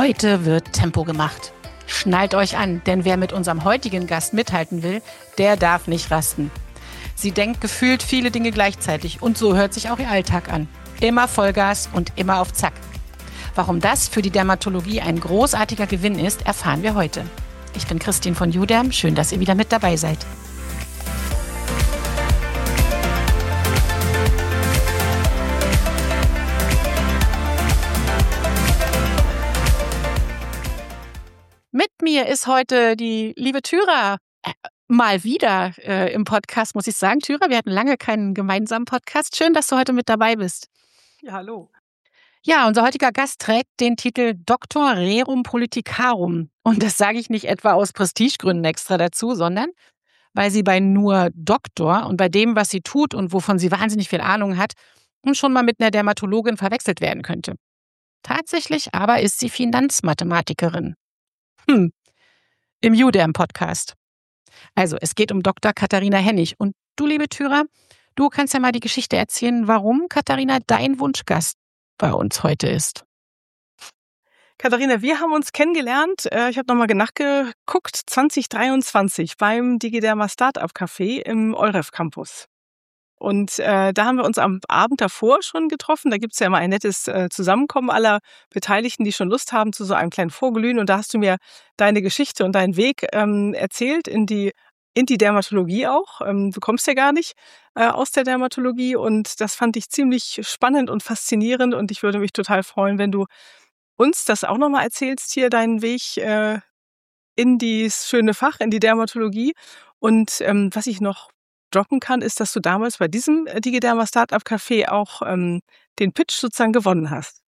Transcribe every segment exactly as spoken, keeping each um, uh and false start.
Heute wird Tempo gemacht. Schnallt euch an, denn wer mit unserem heutigen Gast mithalten will, der darf nicht rasten. Sie denkt gefühlt viele Dinge gleichzeitig und so hört sich auch ihr Alltag an. Immer Vollgas und immer auf Zack. Warum das für die Dermatologie ein großartiger Gewinn ist, erfahren wir heute. Ich bin Christine von Juderm, schön, dass ihr wieder mit dabei seid. Mit mir ist heute die liebe Thyra äh, mal wieder äh, im Podcast, muss ich sagen. Thyra, wir hatten lange keinen gemeinsamen Podcast. Schön, dass du heute mit dabei bist. Ja, hallo. Ja, unser heutiger Gast trägt den Titel Doctor Rerum Politicarum. Und das sage ich nicht etwa aus Prestigegründen extra dazu, sondern weil sie bei nur Doktor und bei dem, was sie tut und wovon sie wahnsinnig viel Ahnung hat, schon mal mit einer Dermatologin verwechselt werden könnte. Tatsächlich aber ist sie Finanzmathematikerin. Hm, im Juderm-Podcast. Also, es geht um Doktor Katharina Hennig. Und du, liebe Thyra, du kannst ja mal die Geschichte erzählen, warum Katharina dein Wunschgast bei uns heute ist. Katharina, wir haben uns kennengelernt, äh, ich habe nochmal nachgeguckt, zwanzig dreiundzwanzig beim Digiderma Startup Café im Euref Campus. Und äh, da haben wir uns am Abend davor schon getroffen. Da gibt's ja immer ein nettes äh, Zusammenkommen aller Beteiligten, die schon Lust haben zu so einem kleinen Vorglühen. Und da hast du mir deine Geschichte und deinen Weg ähm, erzählt in die in die Dermatologie auch. Ähm, du kommst ja gar nicht äh, aus der Dermatologie und das fand ich ziemlich spannend und faszinierend. Und ich würde mich total freuen, wenn du uns das auch nochmal erzählst, hier deinen Weg äh, in dieses schöne Fach, in die Dermatologie. Und ähm, was ich noch droppen kann, ist, dass du damals bei diesem Digiderma Startup Café auch ähm, den Pitch sozusagen gewonnen hast.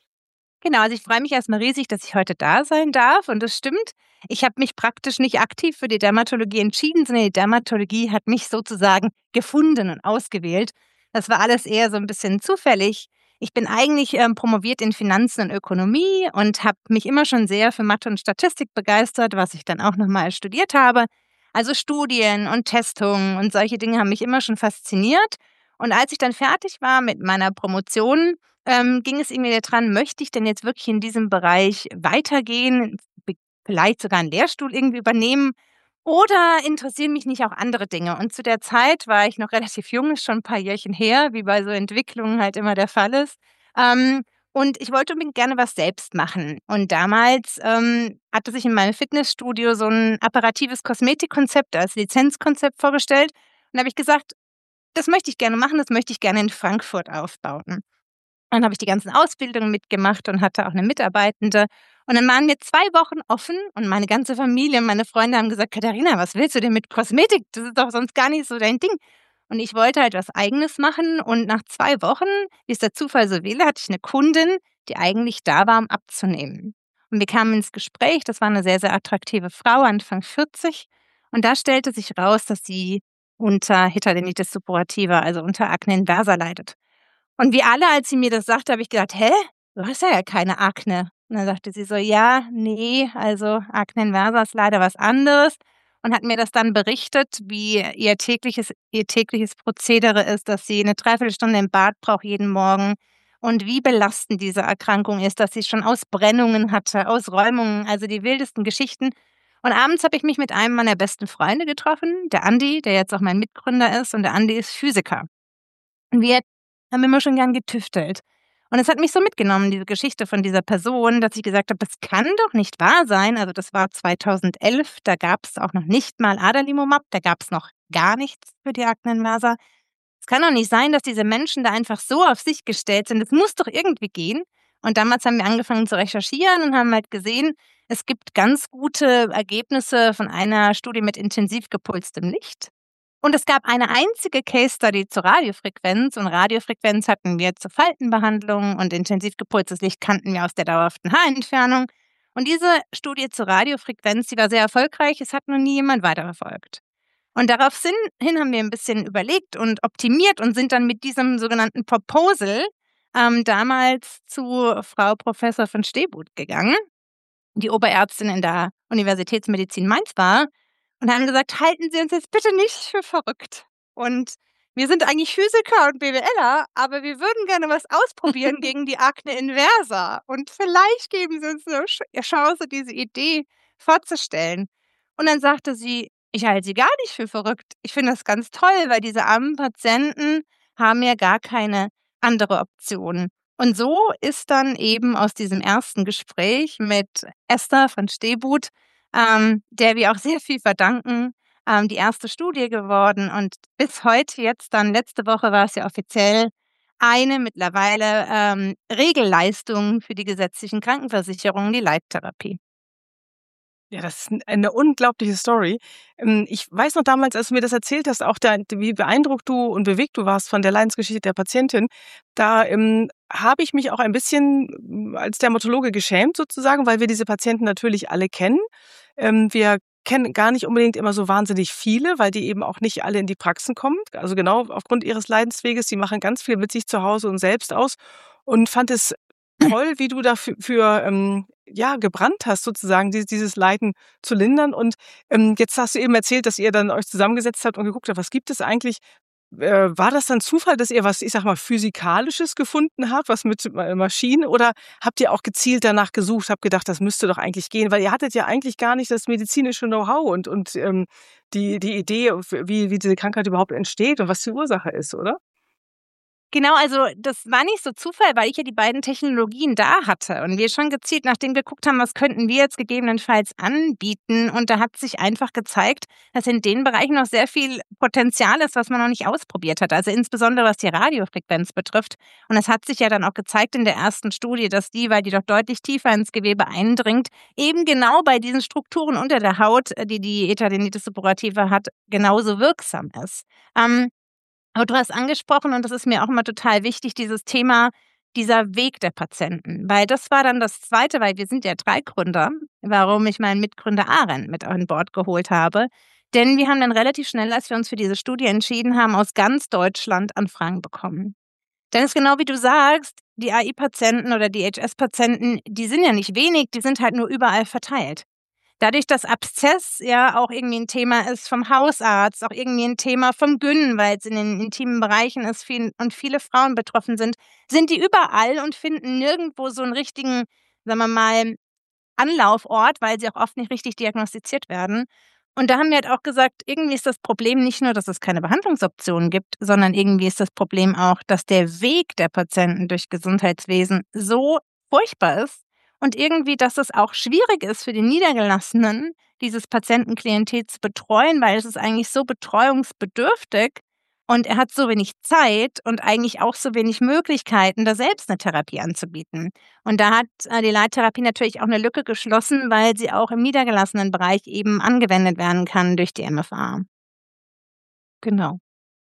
Genau, also ich freue mich erstmal riesig, dass ich heute da sein darf. Und das stimmt, ich habe mich praktisch nicht aktiv für die Dermatologie entschieden, sondern die Dermatologie hat mich sozusagen gefunden und ausgewählt. Das war alles eher so ein bisschen zufällig. Ich bin eigentlich ähm, promoviert in Finanzen und Ökonomie und habe mich immer schon sehr für Mathe und Statistik begeistert, was ich dann auch nochmal studiert habe. Also Studien und Testungen und solche Dinge haben mich immer schon fasziniert. Und als ich dann fertig war mit meiner Promotion, ähm, ging es irgendwie daran, möchte ich denn jetzt wirklich in diesem Bereich weitergehen, be- vielleicht sogar einen Lehrstuhl irgendwie übernehmen oder interessieren mich nicht auch andere Dinge? Und zu der Zeit war ich noch relativ jung, ist schon ein paar Jährchen her, wie bei so Entwicklungen halt immer der Fall ist. Ähm, und ich wollte unbedingt gerne was selbst machen. Und damals ähm, hatte sich in meinem Fitnessstudio so ein apparatives Kosmetikkonzept als Lizenzkonzept vorgestellt. Und da habe ich gesagt, das möchte ich gerne machen, das möchte ich gerne in Frankfurt aufbauen. Dann habe ich die ganzen Ausbildungen mitgemacht und hatte auch eine Mitarbeitende. Und dann waren mir zwei Wochen offen und meine ganze Familie, meine Freunde haben gesagt, Katharina, was willst du denn mit Kosmetik? Das ist doch sonst gar nicht so dein Ding. Und ich wollte halt was Eigenes machen. Und nach zwei Wochen, wie es der Zufall so will, hatte ich eine Kundin, die eigentlich da war, um abzunehmen. Und wir kamen ins Gespräch. Das war eine sehr, sehr attraktive Frau, Anfang vierzig. Und da stellte sich raus, dass sie unter Hidradenitis suppurativa, also unter Akne inversa leidet. Und wie alle, als sie mir das sagte, habe ich gedacht: „Hä? Du hast ja keine Akne.“ Und dann sagte sie so: „Ja, ne, also Akne inversa ist leider was anderes.“ Und hat mir das dann berichtet, wie ihr tägliches ihr tägliches Prozedere ist, dass sie 'ne Dreiviertelstunde im Bad braucht jeden Morgen und wie belastend diese Erkrankung ist, dass sie schon Ausbrennungen hatte, Ausräumungen, also die wildesten Geschichten. Und abends habe ich mich mit einem meiner besten Freunde getroffen, der Andi, der jetzt auch mein Mitgründer ist und der Andi ist Physiker. Und wir haben immer schon gern getüftelt. Und es hat mich so mitgenommen, diese Geschichte von dieser Person, dass ich gesagt habe, das kann doch nicht wahr sein. Also das war zweitausendelf, da gab es auch noch nicht mal Adalimumab, da gab es noch gar nichts für die Akne inversa. Es kann doch nicht sein, dass diese Menschen da einfach so auf sich gestellt sind. Es muss doch irgendwie gehen. Und damals haben wir angefangen zu recherchieren und haben halt gesehen, es gibt ganz gute Ergebnisse von einer Studie mit intensiv gepulstem Licht. Und es gab eine einzige Case Study zur Radiofrequenz und Radiofrequenz hatten wir zur Faltenbehandlung und intensiv gepulstes Licht kannten wir aus der dauerhaften Haarentfernung. Und diese Studie zur Radiofrequenz, die war sehr erfolgreich, es hat noch nie jemand weiterverfolgt. Und daraufhin haben wir ein bisschen überlegt und optimiert und sind dann mit diesem sogenannten Proposal ähm, damals zu Frau Professor von Stehbuth gegangen, die Oberärztin in der Universitätsmedizin Mainz war, und haben gesagt, halten Sie uns jetzt bitte nicht für verrückt. Und wir sind eigentlich Physiker und BWLer, aber wir würden gerne was ausprobieren gegen die Akne inversa. Und vielleicht geben Sie uns eine Chance, diese Idee vorzustellen. Und dann sagte sie, ich halte Sie gar nicht für verrückt. Ich finde das ganz toll, weil diese armen Patienten haben ja gar keine andere Option. Und so ist dann eben aus diesem ersten Gespräch mit Esther von Stehbuth, ähm, der wir auch sehr viel verdanken, ähm, die erste Studie geworden. Und bis heute, jetzt dann, letzte Woche war es ja offiziell, eine mittlerweile ähm, Regelleistung für die gesetzlichen Krankenversicherungen, die Leittherapie. Ja, das ist 'n eine unglaubliche Story. Ähm, ich weiß noch damals, als du mir das erzählt hast, auch da wie beeindruckt du und bewegt du warst von der Leidensgeschichte der Patientin. Da, ähm, habe ich mich auch ein bisschen, hm, als Dermatologe geschämt sozusagen, weil wir diese Patienten natürlich alle kennen. Ähm, wir kennen gar nicht unbedingt immer so wahnsinnig viele, weil die eben auch nicht alle in die Praxen kommen. Also genau aufgrund ihres Leidensweges. Die machen ganz viel mit sich zu Hause und selbst aus und fand es toll, wie du dafür für, ähm, ja, gebrannt hast sozusagen, dies dieses Leiden zu lindern. Und, ähm, jetzt hast du eben erzählt, dass ihr dann euch zusammengesetzt habt und geguckt habt, was gibt es eigentlich? Äh, war das dann Zufall, dass ihr was, ich sage mal, Physikalisches gefunden habt, was mit Ma Maschinen, oder habt ihr auch gezielt danach gesucht, habt gedacht, das müsste doch eigentlich gehen? Weil ihr hattet ja eigentlich gar nicht das medizinische Know-how und und, ähm, die die Idee, wie wie diese Krankheit überhaupt entsteht und was die Ursache ist, oder? Genau, also das war nicht so Zufall, weil ich ja die beiden Technologien da hatte und wir schon gezielt nach dem geguckt haben, was könnten wir jetzt gegebenenfalls anbieten. Und da hat sich einfach gezeigt, dass in den Bereichen noch sehr viel Potenzial ist, was man noch nicht ausprobiert hat. Also insbesondere was die Radiofrequenz betrifft. Und es hat sich ja dann auch gezeigt in der ersten Studie, dass die, weil die doch deutlich tiefer ins Gewebe eindringt, eben genau bei diesen Strukturen unter der Haut, die die Etadenitis suppurativa hat, genauso wirksam ist. Ähm, Aber du hast angesprochen, und das ist mir auch immer total wichtig, dieses Thema, dieser Weg der Patienten. Weil das war dann das Zweite, weil wir sind ja drei Gründer, warum ich meinen Mitgründer Aren mit an Bord geholt habe. Denn wir haben dann relativ schnell, als wir uns für diese Studie entschieden haben, aus ganz Deutschland Anfragen bekommen. Denn es ist genau wie du sagst, die A I-Patienten oder die H S-Patienten, die sind ja nicht wenig, die sind halt nur überall verteilt. Dadurch, dass Abszess ja auch irgendwie ein Thema ist vom Hausarzt, auch irgendwie ein Thema vom Gyn, weil es in den intimen Bereichen ist viel und viele Frauen betroffen sind, sind die überall und finden nirgendwo so einen richtigen, sagen wir mal, Anlaufort, weil sie auch oft nicht richtig diagnostiziert werden. Und da haben wir halt auch gesagt, irgendwie ist das Problem nicht nur, dass es keine Behandlungsoptionen gibt, sondern irgendwie ist das Problem auch, dass der Weg der Patienten durch Gesundheitswesen so furchtbar ist und irgendwie, dass es auch schwierig ist für die Niedergelassenen, dieses Patientenklientel zu betreuen, weil es ist eigentlich so betreuungsbedürftig und er hat so wenig Zeit und eigentlich auch so wenig Möglichkeiten, da selbst eine Therapie anzubieten. Und da hat äh, die Leittherapie natürlich auch eine Lücke geschlossen, weil sie auch im niedergelassenen Bereich eben angewendet werden kann durch die M F A. Genau.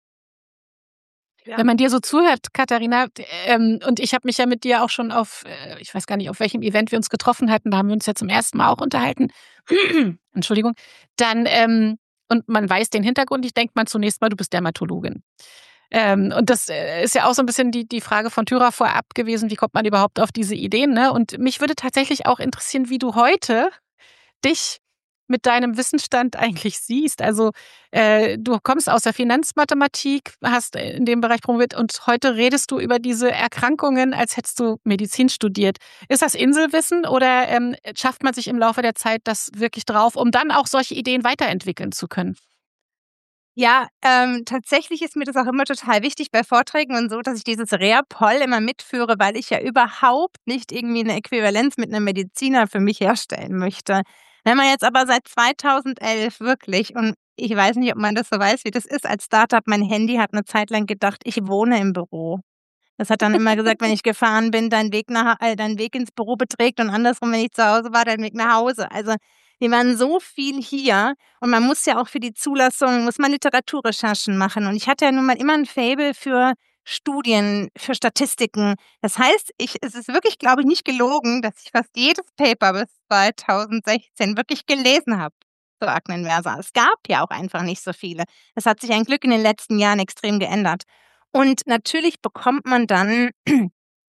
Ja. Wenn man dir so zuhört, Katharina, d- ähm, und ich habe mich ja mit dir auch schon auf, äh, ich weiß gar nicht, auf welchem Event wir uns getroffen hatten, da haben wir uns ja zum ersten Mal auch unterhalten. Entschuldigung. Dann, ähm, und man weiß den Hintergrund, ich denke mal zunächst mal, du bist Dermatologin. Ähm, und das äh, ist ja auch so ein bisschen die, die Frage von Thyra vorab gewesen, wie kommt man überhaupt auf diese Ideen, ne? Und mich würde tatsächlich auch interessieren, wie du heute dich mit deinem Wissensstand eigentlich siehst. Also äh, du kommst aus der Finanzmathematik, hast in dem Bereich promoviert und heute redest du über diese Erkrankungen, als hättest du Medizin studiert. Ist das Inselwissen oder ähm, schafft man sich im Laufe der Zeit das wirklich drauf, um dann auch solche Ideen weiterentwickeln zu können? Ja, ähm, tatsächlich ist mir das auch immer total wichtig bei Vorträgen und so, dass ich dieses Reapol immer mitführe, weil ich ja überhaupt nicht irgendwie eine Äquivalenz mit einem Mediziner für mich herstellen möchte. Wenn man jetzt aber seit zweitausendelf wirklich, und ich weiß nicht, ob man das so weiß, wie das ist, als Startup, mein Handy hat eine Zeit lang gedacht, ich wohne im Büro. Das hat dann immer gesagt, wenn ich gefahren bin, dein Weg nach, äh, dein Weg ins Büro beträgt, und andersrum, wenn ich zu Hause war, dein Weg nach Hause. Also wir waren so viel hier und man muss ja auch für die Zulassung, muss man Literaturrecherchen machen. Und ich hatte ja nun mal immer ein Faible für Studien, für Statistiken. Das heißt, ich, es ist wirklich, glaube ich, nicht gelogen, dass ich fast jedes Paper bis zweitausendsechzehn wirklich gelesen habe zur Akne inversa. Es gab ja auch einfach nicht so viele. Das hat sich ein Glück in den letzten Jahren extrem geändert. Und natürlich bekommt man dann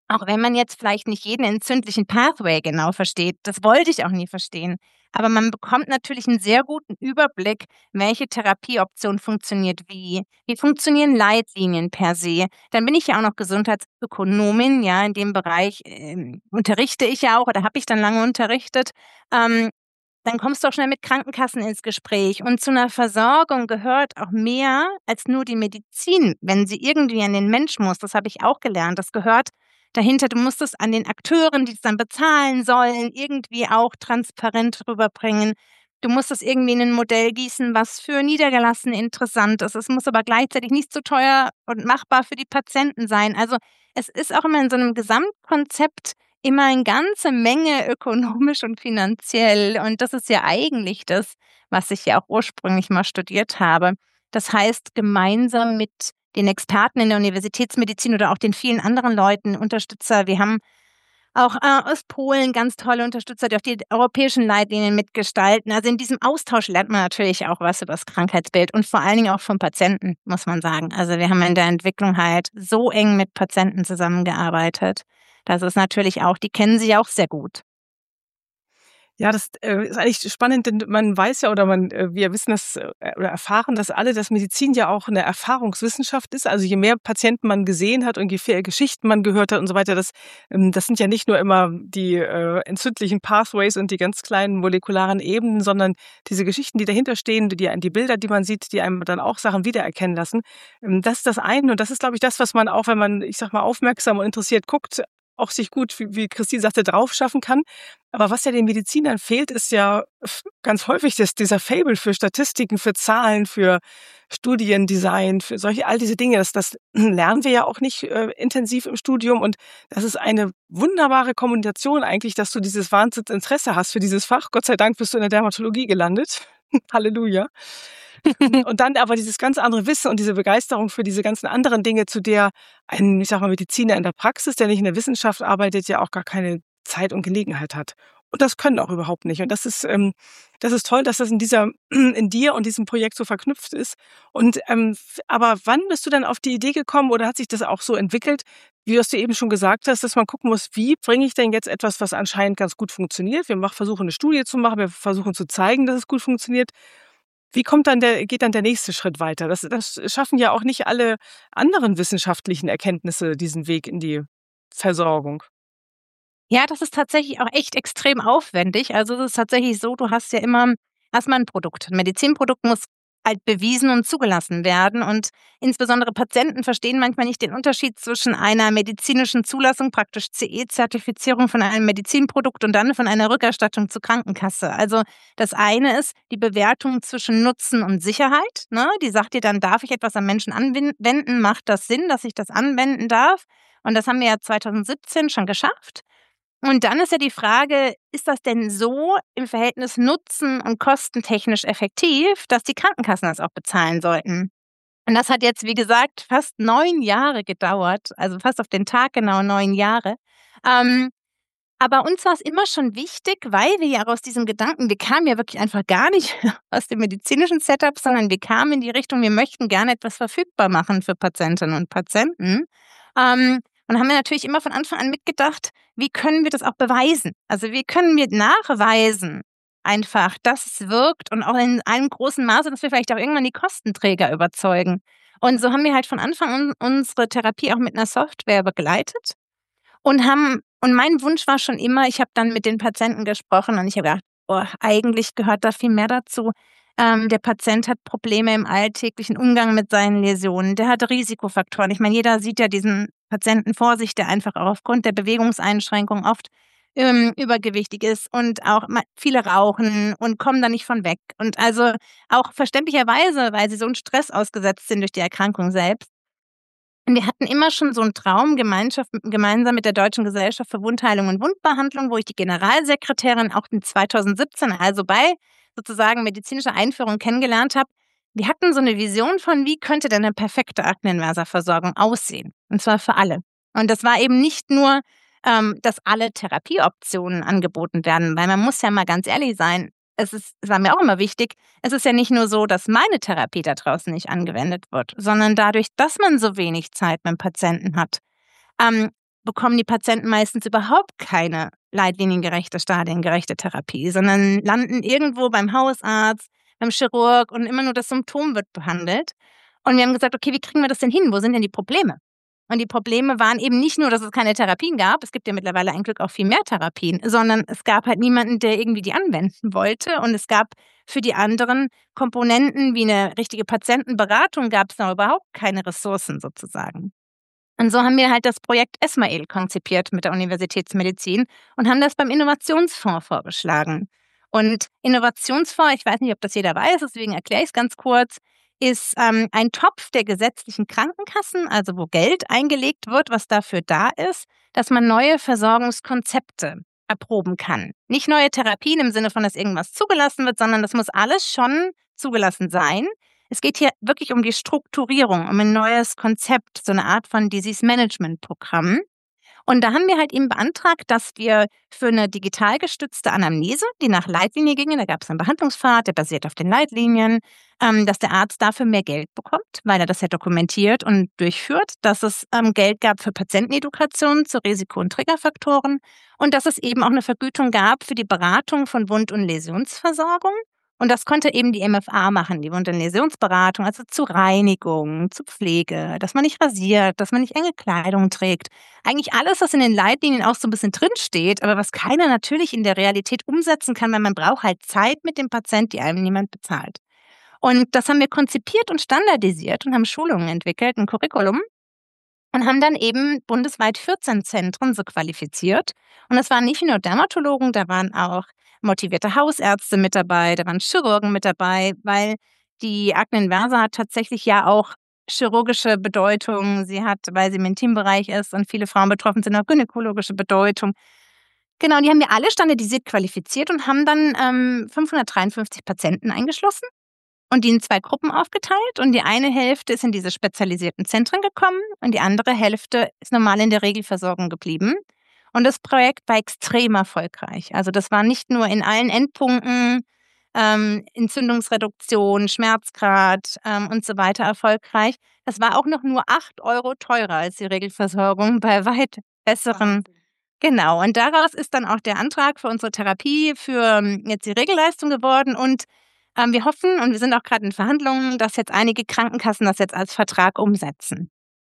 Auch wenn man jetzt vielleicht nicht jeden entzündlichen Pathway genau versteht, das wollte ich auch nie verstehen. Aber man bekommt natürlich einen sehr guten Überblick, welche Therapieoption funktioniert wie, wie funktionieren Leitlinien per se. Dann bin ich ja auch noch Gesundheitsökonomin, ja, in dem Bereich ähm, unterrichte ich ja auch oder habe ich dann lange unterrichtet. Ähm, dann kommst du auch schnell mit Krankenkassen ins Gespräch. Und zu einer Versorgung gehört auch mehr als nur die Medizin, wenn sie irgendwie an den Mensch muss. Das habe ich auch gelernt. Das gehört dahinter. Du musst es an den Akteuren, die es dann bezahlen sollen, irgendwie auch transparent rüberbringen. Du musst es irgendwie in ein Modell gießen, was für Niedergelassene interessant ist. Es muss aber gleichzeitig nicht so teuer und machbar für die Patienten sein. Also es ist auch immer in so einem Gesamtkonzept immer eine ganze Menge ökonomisch und finanziell. Und das ist ja eigentlich das, was ich ja auch ursprünglich mal studiert habe. Das heißt, gemeinsam mit den Experten in der Universitätsmedizin oder auch den vielen anderen Leuten, Unterstützer. Wir haben auch äh, aus Polen ganz tolle Unterstützer, die auch die europäischen Leitlinien mitgestalten. Also in diesem Austausch lernt man natürlich auch was über das Krankheitsbild und vor allen Dingen auch vom Patienten, muss man sagen. Also wir haben in der Entwicklung halt so eng mit Patienten zusammengearbeitet. Das ist natürlich auch, die kennen sie auch sehr gut. Ja, das äh, ist eigentlich spannend, denn man weiß ja oder man, äh, wir wissen das äh, oder erfahren das alle, dass Medizin ja auch eine Erfahrungswissenschaft ist. Also je mehr Patienten man gesehen hat und je mehr Geschichten man gehört hat und so weiter, das, ähm, das sind ja nicht nur immer die äh, entzündlichen Pathways und die ganz kleinen molekularen Ebenen, sondern diese Geschichten, die dahinter stehen, die, die Bilder, die man sieht, die einem dann auch Sachen wiedererkennen lassen. Ähm, das ist das eine und das ist, glaube ich, das, was man auch, wenn man, ich sag mal, aufmerksam und interessiert guckt, auch sich gut, wie, wie Christine sagte, drauf schaffen kann. Aber was ja den Medizinern fehlt, ist ja ganz häufig das, dieser Faible für Statistiken, für Zahlen, für Studiendesign, für solche, all diese Dinge. Das, das lernen wir ja auch nicht äh, intensiv im Studium. Und das ist eine wunderbare Kommunikation eigentlich, dass du dieses Wahnsinnsinteresse hast für dieses Fach. Gott sei Dank bist du in der Dermatologie gelandet. Halleluja. Und dann aber dieses ganz andere Wissen und diese Begeisterung für diese ganzen anderen Dinge, zu der ein, ich sag mal, Mediziner in der Praxis, der nicht in der Wissenschaft arbeitet, ja auch gar keine Zeit und Gelegenheit hat. Und das können auch überhaupt nicht. Und das ist, ähm, das ist toll, dass das in dieser, in dir und diesem Projekt so verknüpft ist. Und ähm, aber wann bist du dann auf die Idee gekommen oder hat sich das auch so entwickelt, wie du eben schon gesagt hast, dass man gucken muss, wie bringe ich denn jetzt etwas, was anscheinend ganz gut funktioniert? Wir machen, versuchen eine Studie zu machen, wir versuchen zu zeigen, dass es gut funktioniert. Wie kommt dann der, geht dann der nächste Schritt weiter? Das, das schaffen ja auch nicht alle anderen wissenschaftlichen Erkenntnisse diesen Weg in die Versorgung. Ja, das ist tatsächlich auch echt extrem aufwendig. Also es ist tatsächlich so, du hast ja immer erstmal ein Produkt. Ein Medizinprodukt muss halt bewiesen und zugelassen werden. Und insbesondere Patienten verstehen manchmal nicht den Unterschied zwischen einer medizinischen Zulassung, praktisch C E-Zertifizierung von einem Medizinprodukt und dann von einer Rückerstattung zur Krankenkasse. Also das eine ist die Bewertung zwischen Nutzen und Sicherheit. Ne? Die sagt dir dann, darf ich etwas am Menschen anwenden? Macht das Sinn, dass ich das anwenden darf? Und das haben wir ja zwanzig siebzehn schon geschafft. Und dann ist ja die Frage, ist das denn so im Verhältnis nutzen- und kostentechnisch effektiv, dass die Krankenkassen das auch bezahlen sollten? Und das hat jetzt, wie gesagt, fast neun Jahre gedauert, also fast auf den Tag genau neun Jahre. Ähm, aber uns war es immer schon wichtig, weil wir ja aus diesem Gedanken, wir kamen ja wirklich einfach gar nicht aus dem medizinischen Setup, sondern wir kamen in die Richtung, wir möchten gerne etwas verfügbar machen für Patientinnen und Patienten. Ähm, und haben wir natürlich immer von Anfang an mitgedacht, wie können wir das auch beweisen? Also wie können wir nachweisen einfach, dass es wirkt und auch in einem großen Maße, dass wir vielleicht auch irgendwann die Kostenträger überzeugen. Und so haben wir halt von Anfang an unsere Therapie auch mit einer Software begleitet und haben, und mein Wunsch war schon immer, ich habe dann mit den Patienten gesprochen und ich habe gedacht, oh, eigentlich gehört da viel mehr dazu. Ähm, der Patient hat Probleme im alltäglichen Umgang mit seinen Läsionen. Der hat Risikofaktoren. Ich meine, jeder sieht ja diesen Patienten vor sich, der einfach auch aufgrund der Bewegungseinschränkung oft ähm, übergewichtig ist und auch viele rauchen und kommen da nicht von weg. Und also auch verständlicherweise, weil sie so einen Stress ausgesetzt sind durch die Erkrankung selbst. Und wir hatten immer schon so einen Traum, Gemeinschaft, gemeinsam mit der Deutschen Gesellschaft für Wundheilung und Wundbehandlung, wo ich die Generalsekretärin auch in zwanzig siebzehn, also bei sozusagen medizinischer Einführung kennengelernt habe. Wir hatten so eine Vision von, wie könnte denn eine perfekte Akneninversa-Versorgung aussehen? Und zwar für alle. Und das war eben nicht nur, ähm, dass alle Therapieoptionen angeboten werden, weil man muss ja mal ganz ehrlich sein, es ist, es war mir auch immer wichtig, es ist ja nicht nur so, dass meine Therapie da draußen nicht angewendet wird, sondern dadurch, dass man so wenig Zeit mit dem Patienten hat, ähm, bekommen die Patienten meistens überhaupt keine leitliniengerechte, stadiengerechte Therapie, sondern landen irgendwo beim Hausarzt, beim Chirurg und immer nur das Symptom wird behandelt. Und wir haben gesagt, okay, wie kriegen wir das denn hin? Wo sind denn die Probleme? Und die Probleme waren eben nicht nur, dass es keine Therapien gab, es gibt ja mittlerweile ein Glück auch viel mehr Therapien, sondern es gab halt niemanden, der irgendwie die anwenden wollte. Und es gab für die anderen Komponenten wie eine richtige Patientenberatung gab es noch überhaupt keine Ressourcen sozusagen. Und so haben wir halt das Projekt ESMAIL konzipiert mit der Universitätsmedizin und haben das beim Innovationsfonds vorgeschlagen. Und Innovationsfonds, ich weiß nicht, ob das jeder weiß, deswegen erkläre ich es ganz kurz, ist ähm, ein Topf der gesetzlichen Krankenkassen, also wo Geld eingelegt wird, was dafür da ist, dass man neue Versorgungskonzepte erproben kann. Nicht neue Therapien im Sinne von, dass irgendwas zugelassen wird, sondern das muss alles schon zugelassen sein. Es geht hier wirklich um die Strukturierung, um ein neues Konzept, so eine Art von Disease-Management-Programm. Und da haben wir halt eben beantragt, dass wir für eine digital gestützte Anamnese, die nach Leitlinie ginge, da gab es einen Behandlungspfad, der basiert auf den Leitlinien, ähm, dass der Arzt dafür mehr Geld bekommt, weil er das ja dokumentiert und durchführt, dass es ähm, Geld gab für Patientenedukation zu Risiko- und Triggerfaktoren und dass es eben auch eine Vergütung gab für die Beratung von Wund- und Läsionsversorgung. Und das konnte eben die M F A machen, die Wund- und Läsionsberatung, also zu Reinigung, zu Pflege, dass man nicht rasiert, dass man nicht enge Kleidung trägt. Eigentlich alles, was in den Leitlinien auch so ein bisschen drinsteht, aber was keiner natürlich in der Realität umsetzen kann, weil man braucht halt Zeit mit dem Patient, die einem niemand bezahlt. Und das haben wir konzipiert und standardisiert und haben Schulungen entwickelt, ein Curriculum. Und haben dann eben bundesweit vierzehn Zentren so qualifiziert. Und das waren nicht nur Dermatologen, da waren auch motivierte Hausärzte mit dabei, da waren Chirurgen mit dabei, weil die Akne inversa hat tatsächlich ja auch chirurgische Bedeutung. Sie hat, weil sie im Intimbereich ist und viele Frauen betroffen sind, auch gynäkologische Bedeutung. Genau, und die haben wir alle standardisiert qualifiziert und haben dann ähm, fünfhundertdreiundfünfzig Patienten eingeschlossen. Und die in zwei Gruppen aufgeteilt und die eine Hälfte ist in diese spezialisierten Zentren gekommen und die andere Hälfte ist normal in der Regelversorgung geblieben. Und das Projekt war extrem erfolgreich. Also das war nicht nur in allen Endpunkten, ähm, Entzündungsreduktion, Schmerzgrad ähm, und so weiter erfolgreich. Das war auch noch nur acht Euro teurer als die Regelversorgung bei weit besseren. Genau, und daraus ist dann auch der Antrag für unsere Therapie für ähm, jetzt die Regelleistung geworden und Ähm, wir hoffen und wir sind auch gerade in Verhandlungen, dass jetzt einige Krankenkassen das jetzt als Vertrag umsetzen.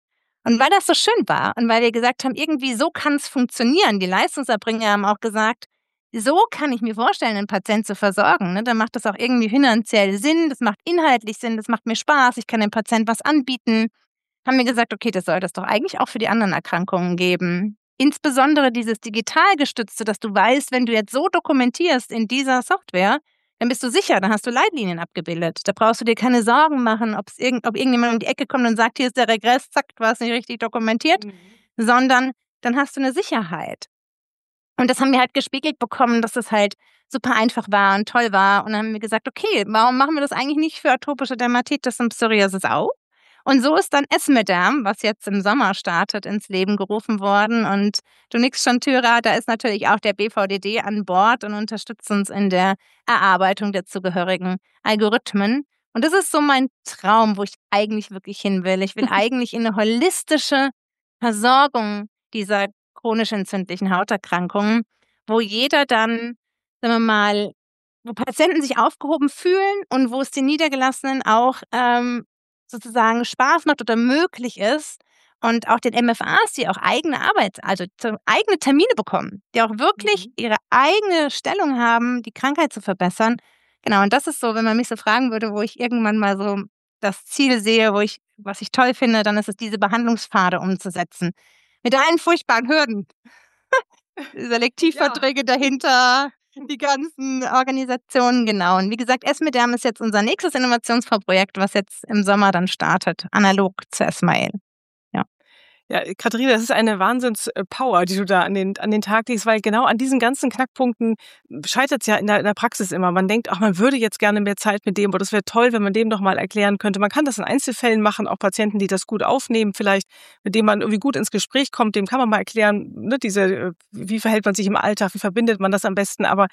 Und weil das so schön war und weil wir gesagt haben, irgendwie so kann es funktionieren, die Leistungserbringer haben auch gesagt, so kann ich mir vorstellen, einen Patient zu versorgen. Ne? Dann macht das auch irgendwie finanziell Sinn, das macht inhaltlich Sinn, das macht mir Spaß, ich kann dem Patient was anbieten. Haben wir gesagt, okay, das soll das doch eigentlich auch für die anderen Erkrankungen geben. Insbesondere dieses digital gestützte, dass du weißt, wenn du jetzt so dokumentierst in dieser Software, dann bist du sicher, dann hast du Leitlinien abgebildet. Da brauchst du dir keine Sorgen machen, ob's irgend, ob irgendjemand um die Ecke kommt und sagt, hier ist der Regress, zack, du hast nicht richtig dokumentiert, mhm. sondern dann hast du eine Sicherheit. Und das haben wir halt gespiegelt bekommen, dass das halt super einfach war und toll war. Und dann haben wir gesagt, okay, warum machen wir das eigentlich nicht für atopische Dermatitis und Psoriasis auch? Und so ist dann ESMEDERM, was jetzt im Sommer startet, ins Leben gerufen worden. Und du nix schon, Thyra, da ist natürlich auch der B V D D an Bord und unterstützt uns in der Erarbeitung der zugehörigen Algorithmen. Und das ist so mein Traum, wo ich eigentlich wirklich hin will. Ich will eigentlich in eine holistische Versorgung dieser chronisch entzündlichen Hauterkrankungen, wo jeder dann, sagen wir mal, wo Patienten sich aufgehoben fühlen und wo es den Niedergelassenen auch ähm, sozusagen Spaß macht oder möglich ist und auch den M F As, die auch eigene Arbeit, also eigene Termine bekommen, die auch wirklich mhm. ihre eigene Stellung haben, die Krankheit zu verbessern. Genau, und das ist so, wenn man mich so fragen würde, wo ich irgendwann mal so das Ziel sehe, wo ich, was ich toll finde, dann ist es, diese Behandlungspfade umzusetzen. Mit allen furchtbaren Hürden. Selektivverträge ja. dahinter, die ganzen Organisationen, genau. Und wie gesagt, ESMEDERM ist jetzt unser nächstes Innovationsvorprojekt, was jetzt im Sommer dann startet, analog zu ESMAIL. Ja. Ja, Katharina, das ist eine Wahnsinns-Power, die du da an den, an den Tag legst, weil genau an diesen ganzen Knackpunkten scheitert es ja in der, in der Praxis immer. Man denkt, ach, man würde jetzt gerne mehr Zeit mit dem, oder das wäre toll, wenn man dem doch mal erklären könnte. Man kann das in Einzelfällen machen, auch Patienten, die das gut aufnehmen, vielleicht, mit denen man irgendwie gut ins Gespräch kommt, dem kann man mal erklären, ne, diese, wie verhält man sich im Alltag, wie verbindet man das am besten, aber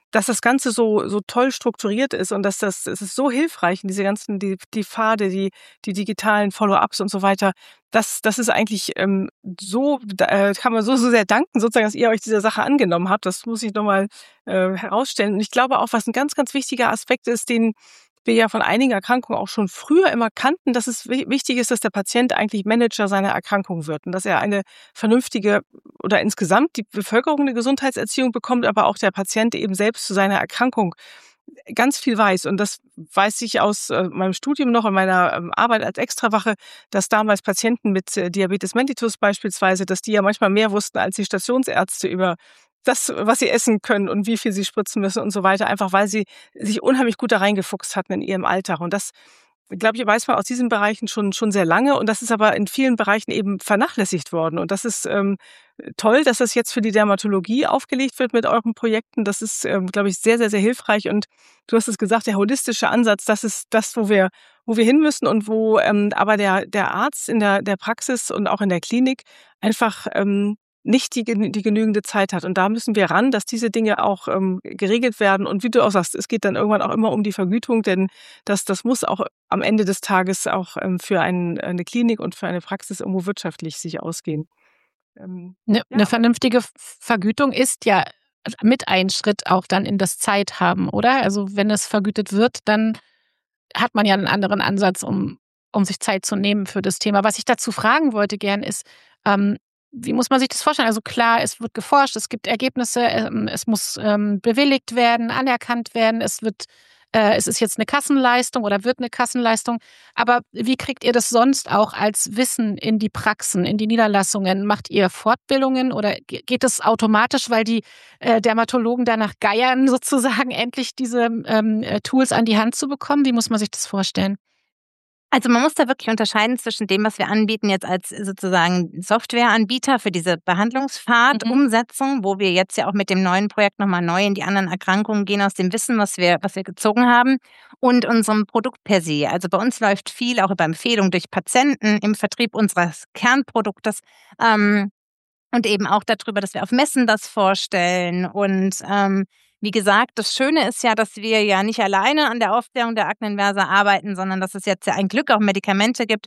dass das Ganze so so toll strukturiert ist und dass das es ist so hilfreich, diese ganzen die die Pfade, die die digitalen Follow-ups und so weiter. Das das ist eigentlich ähm, so da äh, kann man so so sehr danken sozusagen, dass ihr euch dieser Sache angenommen habt. Das muss ich noch mal äh, herausstellen. Und ich glaube auch, was ein ganz, ganz wichtiger Aspekt ist, den wir ja von einigen Erkrankungen auch schon früher immer kannten, dass es wi- wichtig ist, dass der Patient eigentlich Manager seiner Erkrankung wird und dass er eine vernünftige oder insgesamt die Bevölkerung eine Gesundheitserziehung bekommt, aber auch der Patient eben selbst zu seiner Erkrankung ganz viel weiß. Und das weiß ich aus äh, meinem Studium noch und meiner ähm, Arbeit als Extrawache, dass damals Patienten mit äh, Diabetes mellitus beispielsweise, dass die ja manchmal mehr wussten als die Stationsärzte über das, was sie essen können und wie viel sie spritzen müssen und so weiter, einfach weil sie sich unheimlich gut da reingefuchst hatten in ihrem Alltag. Und das, glaube ich, weiß man aus diesen Bereichen schon schon sehr lange. Und das ist aber in vielen Bereichen eben vernachlässigt worden. Und das ist ähm, toll, dass das jetzt für die Dermatologie aufgelegt wird mit euren Projekten. Das ist, ähm, glaube ich, sehr, sehr, sehr hilfreich. Und du hast es gesagt, der holistische Ansatz, das ist das, wo wir wo wir hin müssen und wo ähm, aber der der Arzt in der der Praxis und auch in der Klinik einfach ähm, nicht die, gen- die genügende Zeit hat. Und da müssen wir ran, dass diese Dinge auch ähm, geregelt werden. Und wie du auch sagst, es geht dann irgendwann auch immer um die Vergütung, denn das, das muss auch am Ende des Tages auch ähm, für ein, eine Klinik und für eine Praxis irgendwo wirtschaftlich sich ausgehen. Ähm, Eine ja, ne vernünftige Vergütung ist ja mit ein Schritt auch dann in das Zeithaben, oder? Also wenn es vergütet wird, dann hat man ja einen anderen Ansatz, um, um sich Zeit zu nehmen für das Thema. Was ich dazu fragen wollte gern ist, ähm, wie muss man sich das vorstellen? Also klar, es wird geforscht, es gibt Ergebnisse, ähm, es muss ähm, bewilligt werden, anerkannt werden, es wird, äh, es ist jetzt eine Kassenleistung oder wird eine Kassenleistung. Aber wie kriegt ihr das sonst auch als Wissen in die Praxen, in die Niederlassungen? Macht ihr Fortbildungen oder ge- geht es automatisch, weil die äh, Dermatologen danach geiern, sozusagen endlich diese ähm, äh, Tools an die Hand zu bekommen? Wie muss man sich das vorstellen? Also man muss da wirklich unterscheiden zwischen dem, was wir anbieten jetzt als sozusagen Softwareanbieter für diese Mhm. Behandlungspfad-Umsetzung, wo wir jetzt ja auch mit dem neuen Projekt nochmal neu in die anderen Erkrankungen gehen aus dem Wissen, was wir, was wir gezogen haben, und unserem Produkt per se. Also bei uns läuft viel auch über Empfehlung durch Patienten im Vertrieb unseres Kernproduktes. Ähm, Und eben auch darüber, dass wir auf Messen das vorstellen. Und ähm, wie gesagt, das Schöne ist ja, dass wir ja nicht alleine an der Aufklärung der Akne inversa arbeiten, sondern dass es jetzt ja ein Glück auch Medikamente gibt.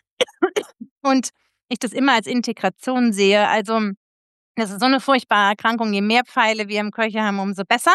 Und ich das immer als Integration sehe. Also das ist so eine furchtbare Erkrankung. Je mehr Pfeile wir im Köcher haben, umso besser.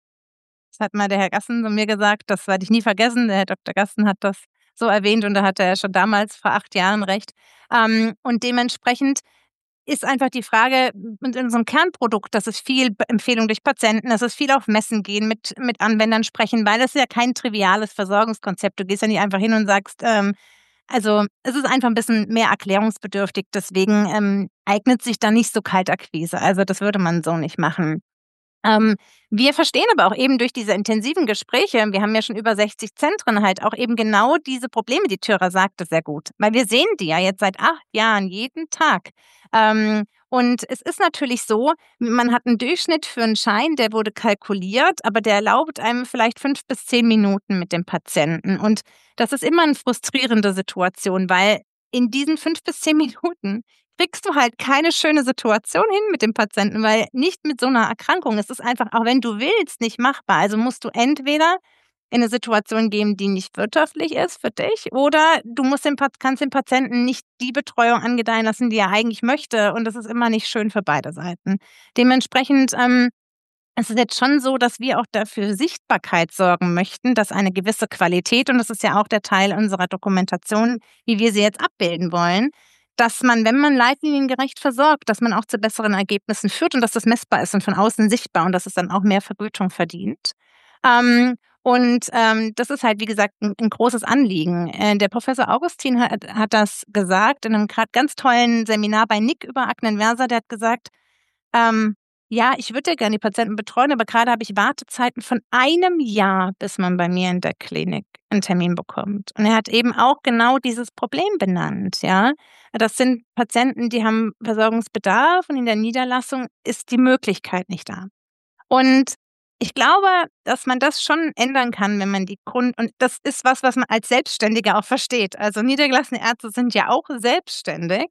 Das hat mal der Herr Gassen zu mir gesagt. Das werde ich nie vergessen. Der Herr Doktor Gassen hat das so erwähnt und da hatte er schon damals vor acht Jahren recht. Ähm, und dementsprechend ist einfach die Frage mit unserem Kernprodukt, das ist viel Be- Empfehlung durch Patienten, das ist viel auf Messen gehen, mit, mit Anwendern sprechen, weil das ist ja kein triviales Versorgungskonzept. Du gehst ja nicht einfach hin und sagst, ähm, also es ist einfach ein bisschen mehr erklärungsbedürftig, deswegen ähm, eignet sich da nicht so Kaltakquise. Also das würde man so nicht machen. Ähm, wir verstehen aber auch eben durch diese intensiven Gespräche, wir haben ja schon über sechzig Zentren, halt auch eben genau diese Probleme, die Thyra sagte, sehr gut. Weil wir sehen die ja jetzt seit acht Jahren jeden Tag. Ähm, und es ist natürlich so, man hat einen Durchschnitt für einen Schein, der wurde kalkuliert, aber der erlaubt einem vielleicht fünf bis zehn Minuten mit dem Patienten. Und das ist immer eine frustrierende Situation, weil in diesen fünf bis zehn Minuten kriegst du halt keine schöne Situation hin mit dem Patienten, weil nicht mit so einer Erkrankung. Es ist einfach, auch wenn du willst, nicht machbar. Also musst du entweder in eine Situation gehen, die nicht wirtschaftlich ist für dich, oder du musst dem, Pat- kannst dem Patienten nicht die Betreuung angedeihen lassen, die er eigentlich möchte. Und das ist immer nicht schön für beide Seiten. Dementsprechend ähm, es ist jetzt schon so, dass wir auch dafür Sichtbarkeit sorgen möchten, dass eine gewisse Qualität, und das ist ja auch der Teil unserer Dokumentation, wie wir sie jetzt abbilden wollen, dass man, wenn man leitliniengerecht versorgt, dass man auch zu besseren Ergebnissen führt und dass das messbar ist und von außen sichtbar und dass es dann auch mehr Vergütung verdient. Ähm, und ähm, das ist halt, wie gesagt, ein, ein großes Anliegen. Äh, der Professor Augustin hat, hat das gesagt in einem gerade ganz tollen Seminar bei Nick über Akne inversa. Der hat gesagt, ähm, ja, ich würde ja gerne die Patienten betreuen, aber gerade habe ich Wartezeiten von einem Jahr, bis man bei mir in der Klinik einen Termin bekommt. Und er hat eben auch genau dieses Problem benannt, ja. Das sind Patienten, die haben Versorgungsbedarf und in der Niederlassung ist die Möglichkeit nicht da. Und ich glaube, dass man das schon ändern kann, wenn man die Grund... Und das ist was, was man als Selbstständiger auch versteht. Also niedergelassene Ärzte sind ja auch selbstständig.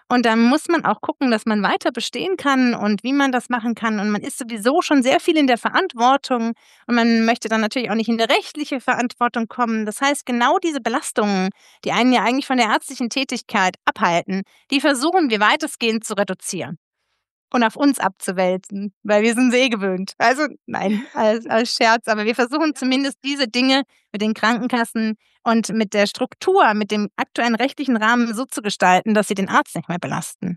Und dann muss man auch gucken, dass man weiter bestehen kann und wie man das machen kann. Und man ist sowieso schon sehr viel in der Verantwortung und man möchte dann natürlich auch nicht in eine rechtliche Verantwortung kommen. Das heißt, genau diese Belastungen, die einen ja eigentlich von der ärztlichen Tätigkeit abhalten, die versuchen wir weitestgehend zu reduzieren und auf uns abzuwälzen, weil wir sind eh gewöhnt. Also nein, als, als Scherz, aber wir versuchen zumindest diese Dinge mit den Krankenkassen und mit der Struktur, mit dem aktuellen rechtlichen Rahmen so zu gestalten, dass sie den Arzt nicht mehr belasten.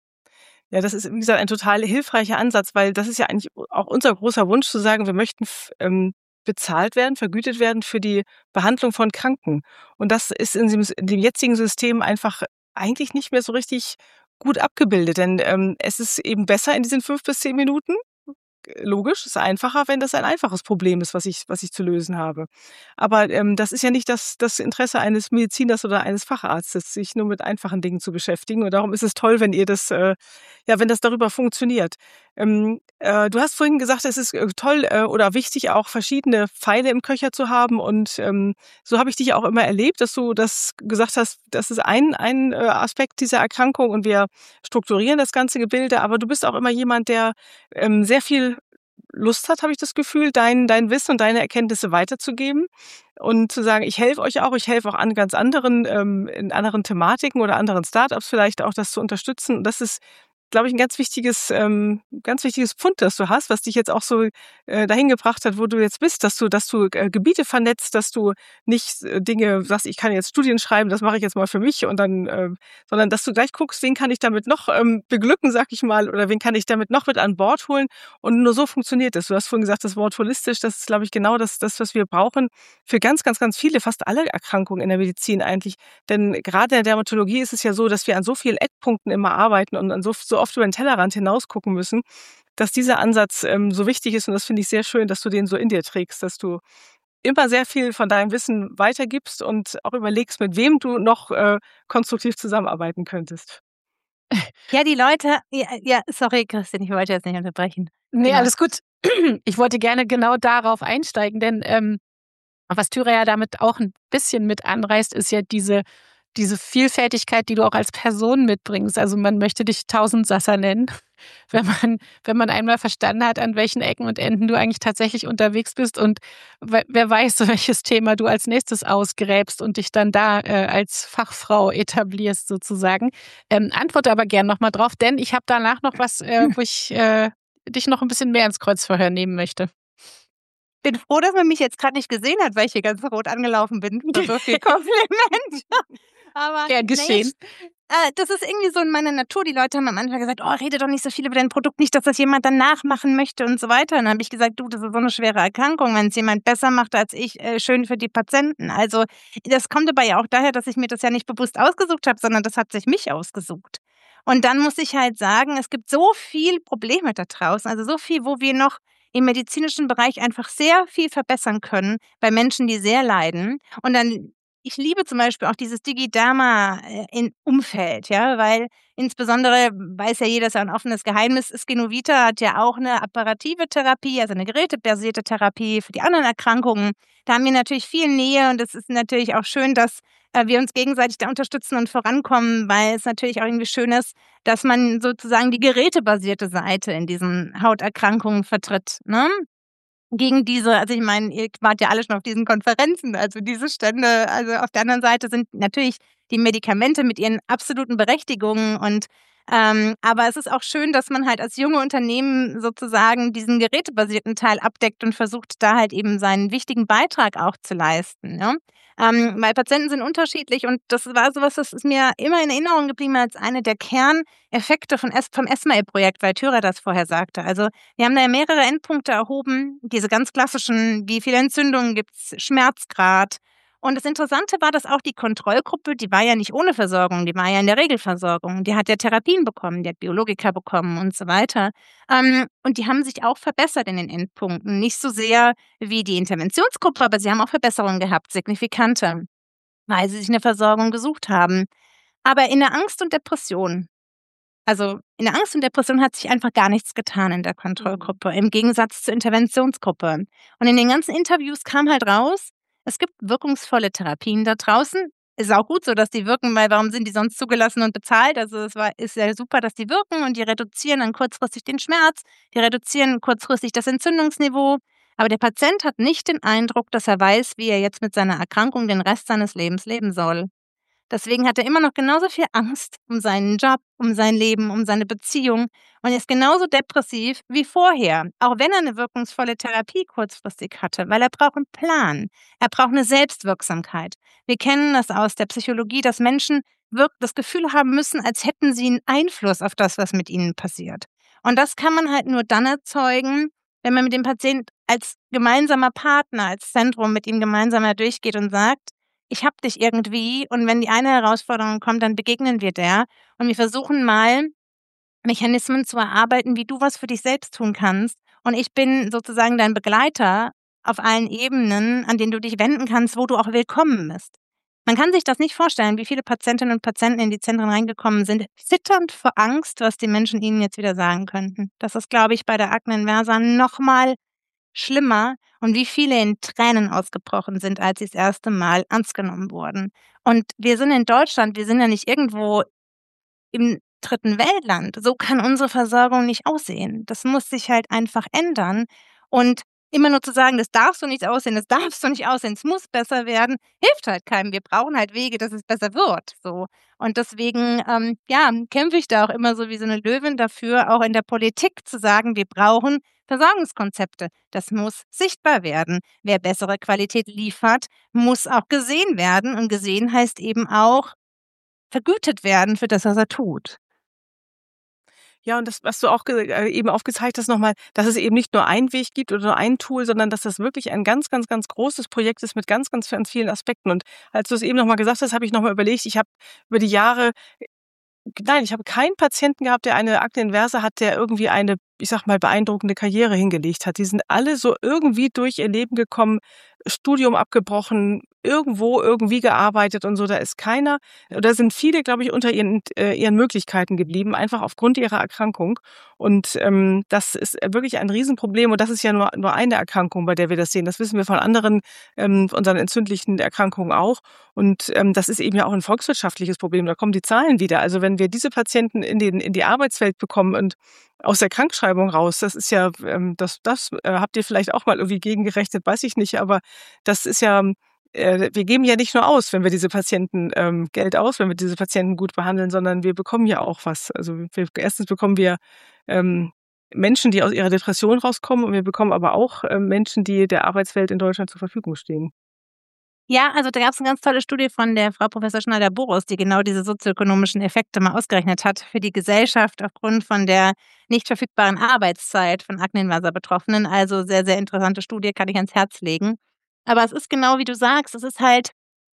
Ja, das ist, wie gesagt, ein total hilfreicher Ansatz, weil das ist ja eigentlich auch unser großer Wunsch zu sagen, wir möchten ähm, bezahlt werden, vergütet werden für die Behandlung von Kranken. Und das ist in dem, in dem jetzigen System einfach eigentlich nicht mehr so richtig gut abgebildet, denn ähm, es ist eben besser in diesen fünf bis zehn Minuten. Logisch, ist einfacher, wenn das ein einfaches Problem ist, was ich, was ich zu lösen habe. Aber ähm, das ist ja nicht das, das Interesse eines Mediziners oder eines Facharztes, sich nur mit einfachen Dingen zu beschäftigen. Und darum ist es toll, wenn ihr das, äh, ja, wenn das darüber funktioniert. Ähm, äh, du hast vorhin gesagt, es ist äh, toll äh, oder wichtig, auch verschiedene Pfeile im Köcher zu haben. Und ähm, so habe ich dich auch immer erlebt, dass du das gesagt hast, das ist ein, ein äh, Aspekt dieser Erkrankung und wir strukturieren das ganze Gebilde. Aber du bist auch immer jemand, der ähm, sehr viel Lust hat, habe ich das Gefühl, dein, dein Wissen und deine Erkenntnisse weiterzugeben und zu sagen, ich helfe euch auch, ich helfe auch an ganz anderen, ähm, in anderen Thematiken oder anderen Startups vielleicht auch, das zu unterstützen. Und das ist, glaube ich, ein ganz wichtiges, ähm, ganz wichtiges Pfund, das du hast, was dich jetzt auch so äh, dahin gebracht hat, wo du jetzt bist, dass du, dass du äh, Gebiete vernetzt, dass du nicht äh, Dinge sagst, ich kann jetzt Studien schreiben, das mache ich jetzt mal für mich und dann, äh, sondern dass du gleich guckst, wen kann ich damit noch ähm, beglücken, sag ich mal, oder wen kann ich damit noch mit an Bord holen und nur so funktioniert es. Du hast vorhin gesagt, das Wort holistisch, das ist, glaube ich, genau das, das, was wir brauchen für ganz, ganz, ganz viele, fast alle Erkrankungen in der Medizin eigentlich, denn gerade in der Dermatologie ist es ja so, dass wir an so vielen Eckpunkten immer arbeiten und an so, so oft über den Tellerrand hinaus gucken müssen, dass dieser Ansatz ähm, so wichtig ist und das finde ich sehr schön, dass du den so in dir trägst, dass du immer sehr viel von deinem Wissen weitergibst und auch überlegst, mit wem du noch äh, konstruktiv zusammenarbeiten könntest. Ja, die Leute, ja, ja, sorry, Christian, ich wollte jetzt nicht unterbrechen. Nee, Genau. alles gut. Ich wollte gerne genau darauf einsteigen, denn ähm, was Thyra ja damit auch ein bisschen mit anreißt, ist ja diese diese Vielfältigkeit, die du auch als Person mitbringst. Also man möchte dich Tausendsasser nennen, wenn man, wenn man einmal verstanden hat, an welchen Ecken und Enden du eigentlich tatsächlich unterwegs bist und wer weiß, welches Thema du als nächstes ausgräbst und dich dann da äh, als Fachfrau etablierst sozusagen. Ähm, antworte aber gern nochmal drauf, denn ich habe danach noch was, äh, wo ich äh, dich noch ein bisschen mehr ins Kreuzverhör nehmen möchte. Bin froh, dass man mich jetzt gerade nicht gesehen hat, weil ich hier ganz rot angelaufen bin. Für so viel Kompliment. Aber Gern geschehen. naja, äh, das ist irgendwie so in meiner Natur. Die Leute haben am Anfang gesagt, oh, rede doch nicht so viel über dein Produkt, nicht, dass das jemand dann nachmachen möchte und so weiter. Und dann habe ich gesagt, du, das ist so eine schwere Erkrankung. Wenn es jemand besser macht als ich, äh, schön für die Patienten. Also das kommt aber ja auch daher, dass ich mir das ja nicht bewusst ausgesucht habe, sondern das hat sich mich ausgesucht. Und dann muss ich halt sagen, es gibt so viel Probleme da draußen, also so viel, wo wir noch im medizinischen Bereich einfach sehr viel verbessern können bei Menschen, die sehr leiden. Und dann, ich liebe zum Beispiel auch dieses Digiderma-Umfeld, ja, weil insbesondere weiß ja jeder, das ist ja ein offenes Geheimnis, Skenovita hat ja auch eine apparative Therapie, also eine gerätebasierte Therapie für die anderen Erkrankungen. Da haben wir natürlich viel Nähe und es ist natürlich auch schön, dass äh, wir uns gegenseitig da unterstützen und vorankommen, weil es natürlich auch irgendwie schön ist, dass man sozusagen die gerätebasierte Seite in diesen Hauterkrankungen vertritt, ne? Gegen diese, also ich meine, ihr wart ja alle schon auf diesen Konferenzen, also diese Stände, also auf der anderen Seite sind natürlich die Medikamente mit ihren absoluten Berechtigungen und ähm, aber es ist auch schön, dass man halt als junge Unternehmen sozusagen diesen gerätebasierten Teil abdeckt und versucht, da halt eben seinen wichtigen Beitrag auch zu leisten. Ja? Ähm, weil Patienten sind unterschiedlich und das war sowas, das ist mir immer in Erinnerung geblieben als eine der Kerneffekte von Es- vom ESMAIL-Projekt, weil Thyra das vorher sagte. Also wir haben da ja mehrere Endpunkte erhoben, diese ganz klassischen, wie viele Entzündungen gibt's, Schmerzgrad. Und das Interessante war, dass auch die Kontrollgruppe, die war ja nicht ohne Versorgung, die war ja in der Regelversorgung. Die hat ja Therapien bekommen, die hat Biologika bekommen und so weiter. Ähm, und die haben sich auch verbessert in den Endpunkten. Nicht so sehr wie die Interventionsgruppe, aber sie haben auch Verbesserungen gehabt, signifikante, weil sie sich eine Versorgung gesucht haben. Aber in der Angst und Depression, also in der Angst und Depression hat sich einfach gar nichts getan in der Kontrollgruppe, im Gegensatz zur Interventionsgruppe. Und in den ganzen Interviews kam halt raus, es gibt wirkungsvolle Therapien da draußen, ist auch gut so, dass die wirken, weil warum sind die sonst zugelassen und bezahlt? Also es war, ist ja super, dass die wirken und die reduzieren dann kurzfristig den Schmerz, die reduzieren kurzfristig das Entzündungsniveau. Aber der Patient hat nicht den Eindruck, dass er weiß, wie er jetzt mit seiner Erkrankung den Rest seines Lebens leben soll. Deswegen hat er immer noch genauso viel Angst um seinen Job, um sein Leben, um seine Beziehung und ist genauso depressiv wie vorher, auch wenn er eine wirkungsvolle Therapie kurzfristig hatte, weil er braucht einen Plan. Er braucht eine Selbstwirksamkeit. Wir kennen das aus der Psychologie, dass Menschen wirk- das Gefühl haben müssen, als hätten sie einen Einfluss auf das, was mit ihnen passiert. Und das kann man halt nur dann erzeugen, wenn man mit dem Patient als gemeinsamer Partner, als Zentrum mit ihm gemeinsam da durchgeht und sagt, ich hab dich irgendwie und wenn die eine Herausforderung kommt, dann begegnen wir der und wir versuchen mal, Mechanismen zu erarbeiten, wie du was für dich selbst tun kannst. Und ich bin sozusagen dein Begleiter auf allen Ebenen, an denen du dich wenden kannst, wo du auch willkommen bist. Man kann sich das nicht vorstellen, wie viele Patientinnen und Patienten in die Zentren reingekommen sind, zitternd vor Angst, was die Menschen ihnen jetzt wieder sagen könnten. Das ist, glaube ich, bei der Akne inversa nochmal schlimmer und wie viele in Tränen ausgebrochen sind, als sie das erste Mal ernst genommen wurden. Und wir sind in Deutschland, wir sind ja nicht irgendwo im dritten Weltland. So kann unsere Versorgung nicht aussehen. Das muss sich halt einfach ändern. Und immer nur zu sagen, das darfst du nicht aussehen, das darfst du nicht aussehen, es muss besser werden, hilft halt keinem. Wir brauchen halt Wege, dass es besser wird. So. Und deswegen, ähm, ja, kämpfe ich da auch immer so wie so eine Löwin dafür, auch in der Politik zu sagen, wir brauchen Versorgungskonzepte. Das muss sichtbar werden. Wer bessere Qualität liefert, muss auch gesehen werden. Und gesehen heißt eben auch vergütet werden für das, was er tut. Ja, und das, was du auch ge äh, eben aufgezeigt hast nochmal, dass es eben nicht nur einen Weg gibt oder nur ein Tool, sondern dass das wirklich ein ganz, ganz, ganz großes Projekt ist mit ganz, ganz, ganz vielen Aspekten. Und als du es eben nochmal gesagt hast, habe ich nochmal überlegt, ich habe über die Jahre nein, ich habe keinen Patienten gehabt, der eine Akne inversa hat, der irgendwie eine, ich sag mal, beeindruckende Karriere hingelegt hat. Die sind alle so irgendwie durch ihr Leben gekommen, Studium abgebrochen, irgendwo irgendwie gearbeitet und so. Da ist keiner, oder sind viele, glaube ich, unter ihren, äh, ihren Möglichkeiten geblieben, einfach aufgrund ihrer Erkrankung. Und ähm, das ist wirklich ein Riesenproblem. Und das ist ja nur, nur eine Erkrankung, bei der wir das sehen. Das wissen wir von anderen, ähm, unseren entzündlichen Erkrankungen auch. Und ähm, das ist eben ja auch ein volkswirtschaftliches Problem. Da kommen die Zahlen wieder. Also wenn wir diese Patienten in, den, in die Arbeitswelt bekommen und aus der Krankschreibung raus, das ist ja, ähm, das, das äh, habt ihr vielleicht auch mal irgendwie gegengerechnet, weiß ich nicht, aber das ist ja, äh, wir geben ja nicht nur aus, wenn wir diese Patienten ähm, Geld aus, wenn wir diese Patienten gut behandeln, sondern wir bekommen ja auch was. Also wir, erstens bekommen wir ähm, Menschen, die aus ihrer Depression rauskommen und wir bekommen aber auch äh, Menschen, die der Arbeitswelt in Deutschland zur Verfügung stehen. Ja, also da gab es eine ganz tolle Studie von der Frau Professor Schneider-Boros, die genau diese sozioökonomischen Effekte mal ausgerechnet hat für die Gesellschaft aufgrund von der nicht verfügbaren Arbeitszeit von Akne inversa Betroffenen. Also sehr, sehr interessante Studie, kann ich ans Herz legen. Aber es ist genau wie du sagst, es ist halt,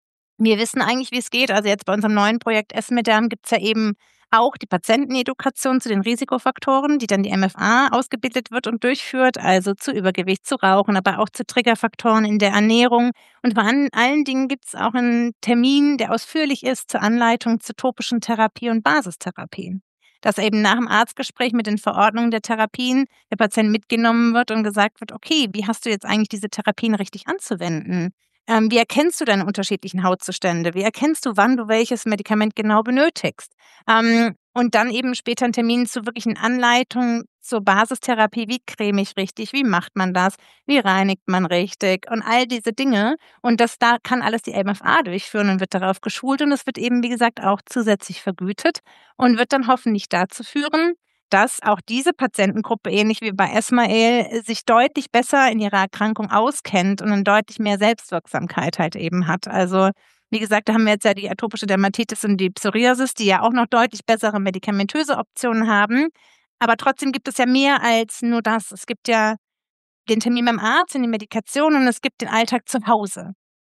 wir wissen eigentlich, wie es geht. Also jetzt bei unserem neuen Projekt Esmedam gibt es ja eben auch die Patientenedukation zu den Risikofaktoren, die dann die M F A ausgebildet wird und durchführt, also zu Übergewicht, zu Rauchen, aber auch zu Triggerfaktoren in der Ernährung. Und vor allen Dingen gibt es auch einen Termin, der ausführlich ist zur Anleitung zur topischen Therapie und Basistherapie. Dass eben nach dem Arztgespräch mit den Verordnungen der Therapien der Patient mitgenommen wird und gesagt wird, okay, wie hast du jetzt eigentlich diese Therapien richtig anzuwenden? Ähm, wie erkennst du deine unterschiedlichen Hautzustände? Wie erkennst du, wann du welches Medikament genau benötigst? Ähm, und dann eben später einen Termin zu wirklichen Anleitungen zur Basistherapie. Wie creme ich richtig? Wie macht man das? Wie reinigt man richtig? Und all diese Dinge. Und das da kann alles die M F A durchführen und wird darauf geschult. Und es wird eben, wie gesagt, auch zusätzlich vergütet und wird dann hoffentlich dazu führen, dass auch diese Patientengruppe, ähnlich wie bei Esmael, sich deutlich besser in ihrer Erkrankung auskennt und eine deutlich mehr Selbstwirksamkeit halt eben hat. Also wie gesagt, da haben wir jetzt ja die atopische Dermatitis und die Psoriasis, die ja auch noch deutlich bessere medikamentöse Optionen haben. Aber trotzdem gibt es ja mehr als nur das. Es gibt ja den Termin beim Arzt und die Medikation und es gibt den Alltag zu Hause.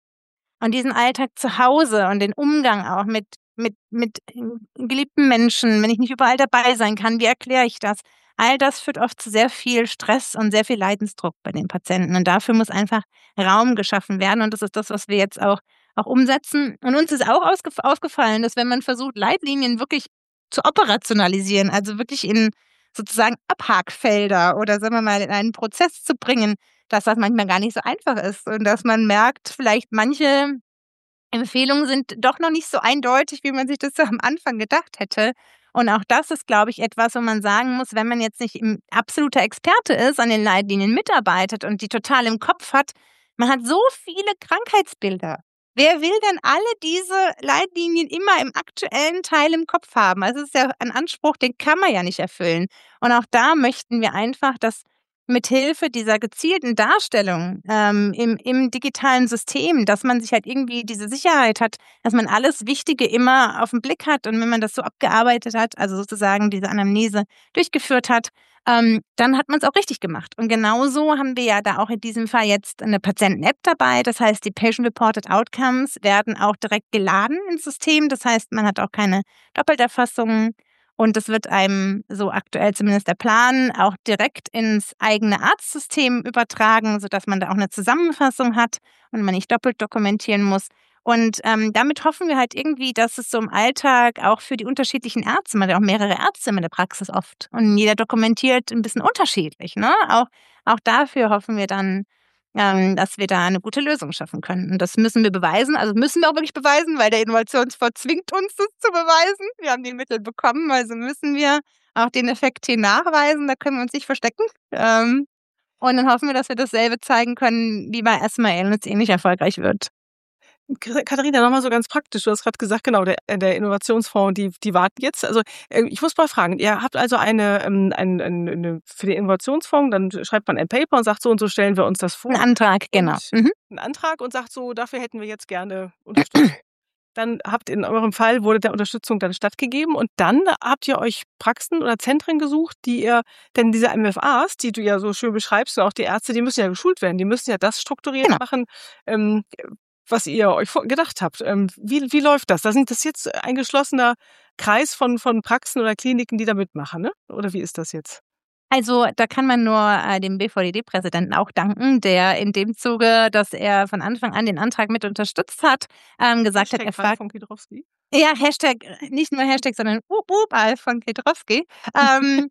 Und diesen Alltag zu Hause und den Umgang auch mit mit mit geliebten Menschen, wenn ich nicht überall dabei sein kann, wie erkläre ich das? All das führt oft zu sehr viel Stress und sehr viel Leidensdruck bei den Patienten. Und dafür muss einfach Raum geschaffen werden. Und das ist das, was wir jetzt auch, auch umsetzen. Und uns ist auch aufgefallen, dass wenn man versucht, Leitlinien wirklich zu operationalisieren, also wirklich in sozusagen Abhakfelder oder sagen wir mal in einen Prozess zu bringen, dass das manchmal gar nicht so einfach ist. Und dass man merkt, vielleicht manche Empfehlungen sind doch noch nicht so eindeutig, wie man sich das so am Anfang gedacht hätte. Und auch das ist, glaube ich, etwas, wo man sagen muss, wenn man jetzt nicht ein absoluter Experte ist, an den Leitlinien mitarbeitet und die total im Kopf hat, man hat so viele Krankheitsbilder. Wer will denn alle diese Leitlinien immer im aktuellen Teil im Kopf haben? Also es ist ja ein Anspruch, den kann man ja nicht erfüllen. Und auch da möchten wir einfach, dass mit Hilfe dieser gezielten Darstellung ähm, im, im digitalen System, dass man sich halt irgendwie diese Sicherheit hat, dass man alles Wichtige immer auf den Blick hat und wenn man das so abgearbeitet hat, also sozusagen diese Anamnese durchgeführt hat, ähm, dann hat man es auch richtig gemacht. Und genauso haben wir ja da auch in diesem Fall jetzt eine Patienten-App dabei. Das heißt, die Patient-Reported Outcomes werden auch direkt geladen ins System. Das heißt, man hat auch keine Doppelterfassungen. Und es wird einem, so aktuell zumindest der Plan, auch direkt ins eigene Arztsystem übertragen, sodass man da auch eine Zusammenfassung hat und man nicht doppelt dokumentieren muss. Und ähm, damit hoffen wir halt irgendwie, dass es so im Alltag auch für die unterschiedlichen Ärzte, man hat ja auch mehrere Ärzte in der Praxis oft und jeder dokumentiert ein bisschen unterschiedlich, ne? Auch, auch dafür hoffen wir dann, ähm, dass wir da eine gute Lösung schaffen können. Und das müssen wir beweisen, also müssen wir auch wirklich beweisen, weil der Innovationsfonds zwingt uns, das zu beweisen. Wir haben die Mittel bekommen, also müssen wir auch den Effekt hier nachweisen, da können wir uns nicht verstecken. Ähm, und dann hoffen wir, dass wir dasselbe zeigen können, wie bei Esmail und es ähnlich erfolgreich wird. Katharina, nochmal so ganz praktisch. Du hast gerade gesagt, genau, der, der Innovationsfonds, die, die warten jetzt. Also ich muss mal fragen, ihr habt also eine, ähm, ein, ein, eine für den Innovationsfonds, dann schreibt man ein Paper und sagt, so und so stellen wir uns das vor. Ein Antrag, genau. Mhm. Ein Antrag und sagt so, dafür hätten wir jetzt gerne Unterstützung. Dann habt in eurem Fall, wurde der Unterstützung dann stattgegeben und dann habt ihr euch Praxen oder Zentren gesucht, die ihr, denn diese M F As, die du ja so schön beschreibst und auch die Ärzte, die müssen ja geschult werden, die müssen ja das strukturiert Genau. machen, ähm, was ihr euch gedacht habt. Ähm, wie, wie läuft das? Da sind das jetzt ein geschlossener Kreis von, von Praxen oder Kliniken, die da mitmachen, ne? Oder wie ist das jetzt? Also da kann man nur äh, dem B V D D-Präsidenten auch danken, der in dem Zuge, dass er von Anfang an den Antrag mit unterstützt hat, ähm, gesagt Hashtag hat, er fragt... von Kedrowski. Ja, Hashtag, nicht nur Hashtag, sondern up, up, Al von Kedrowski. Ähm,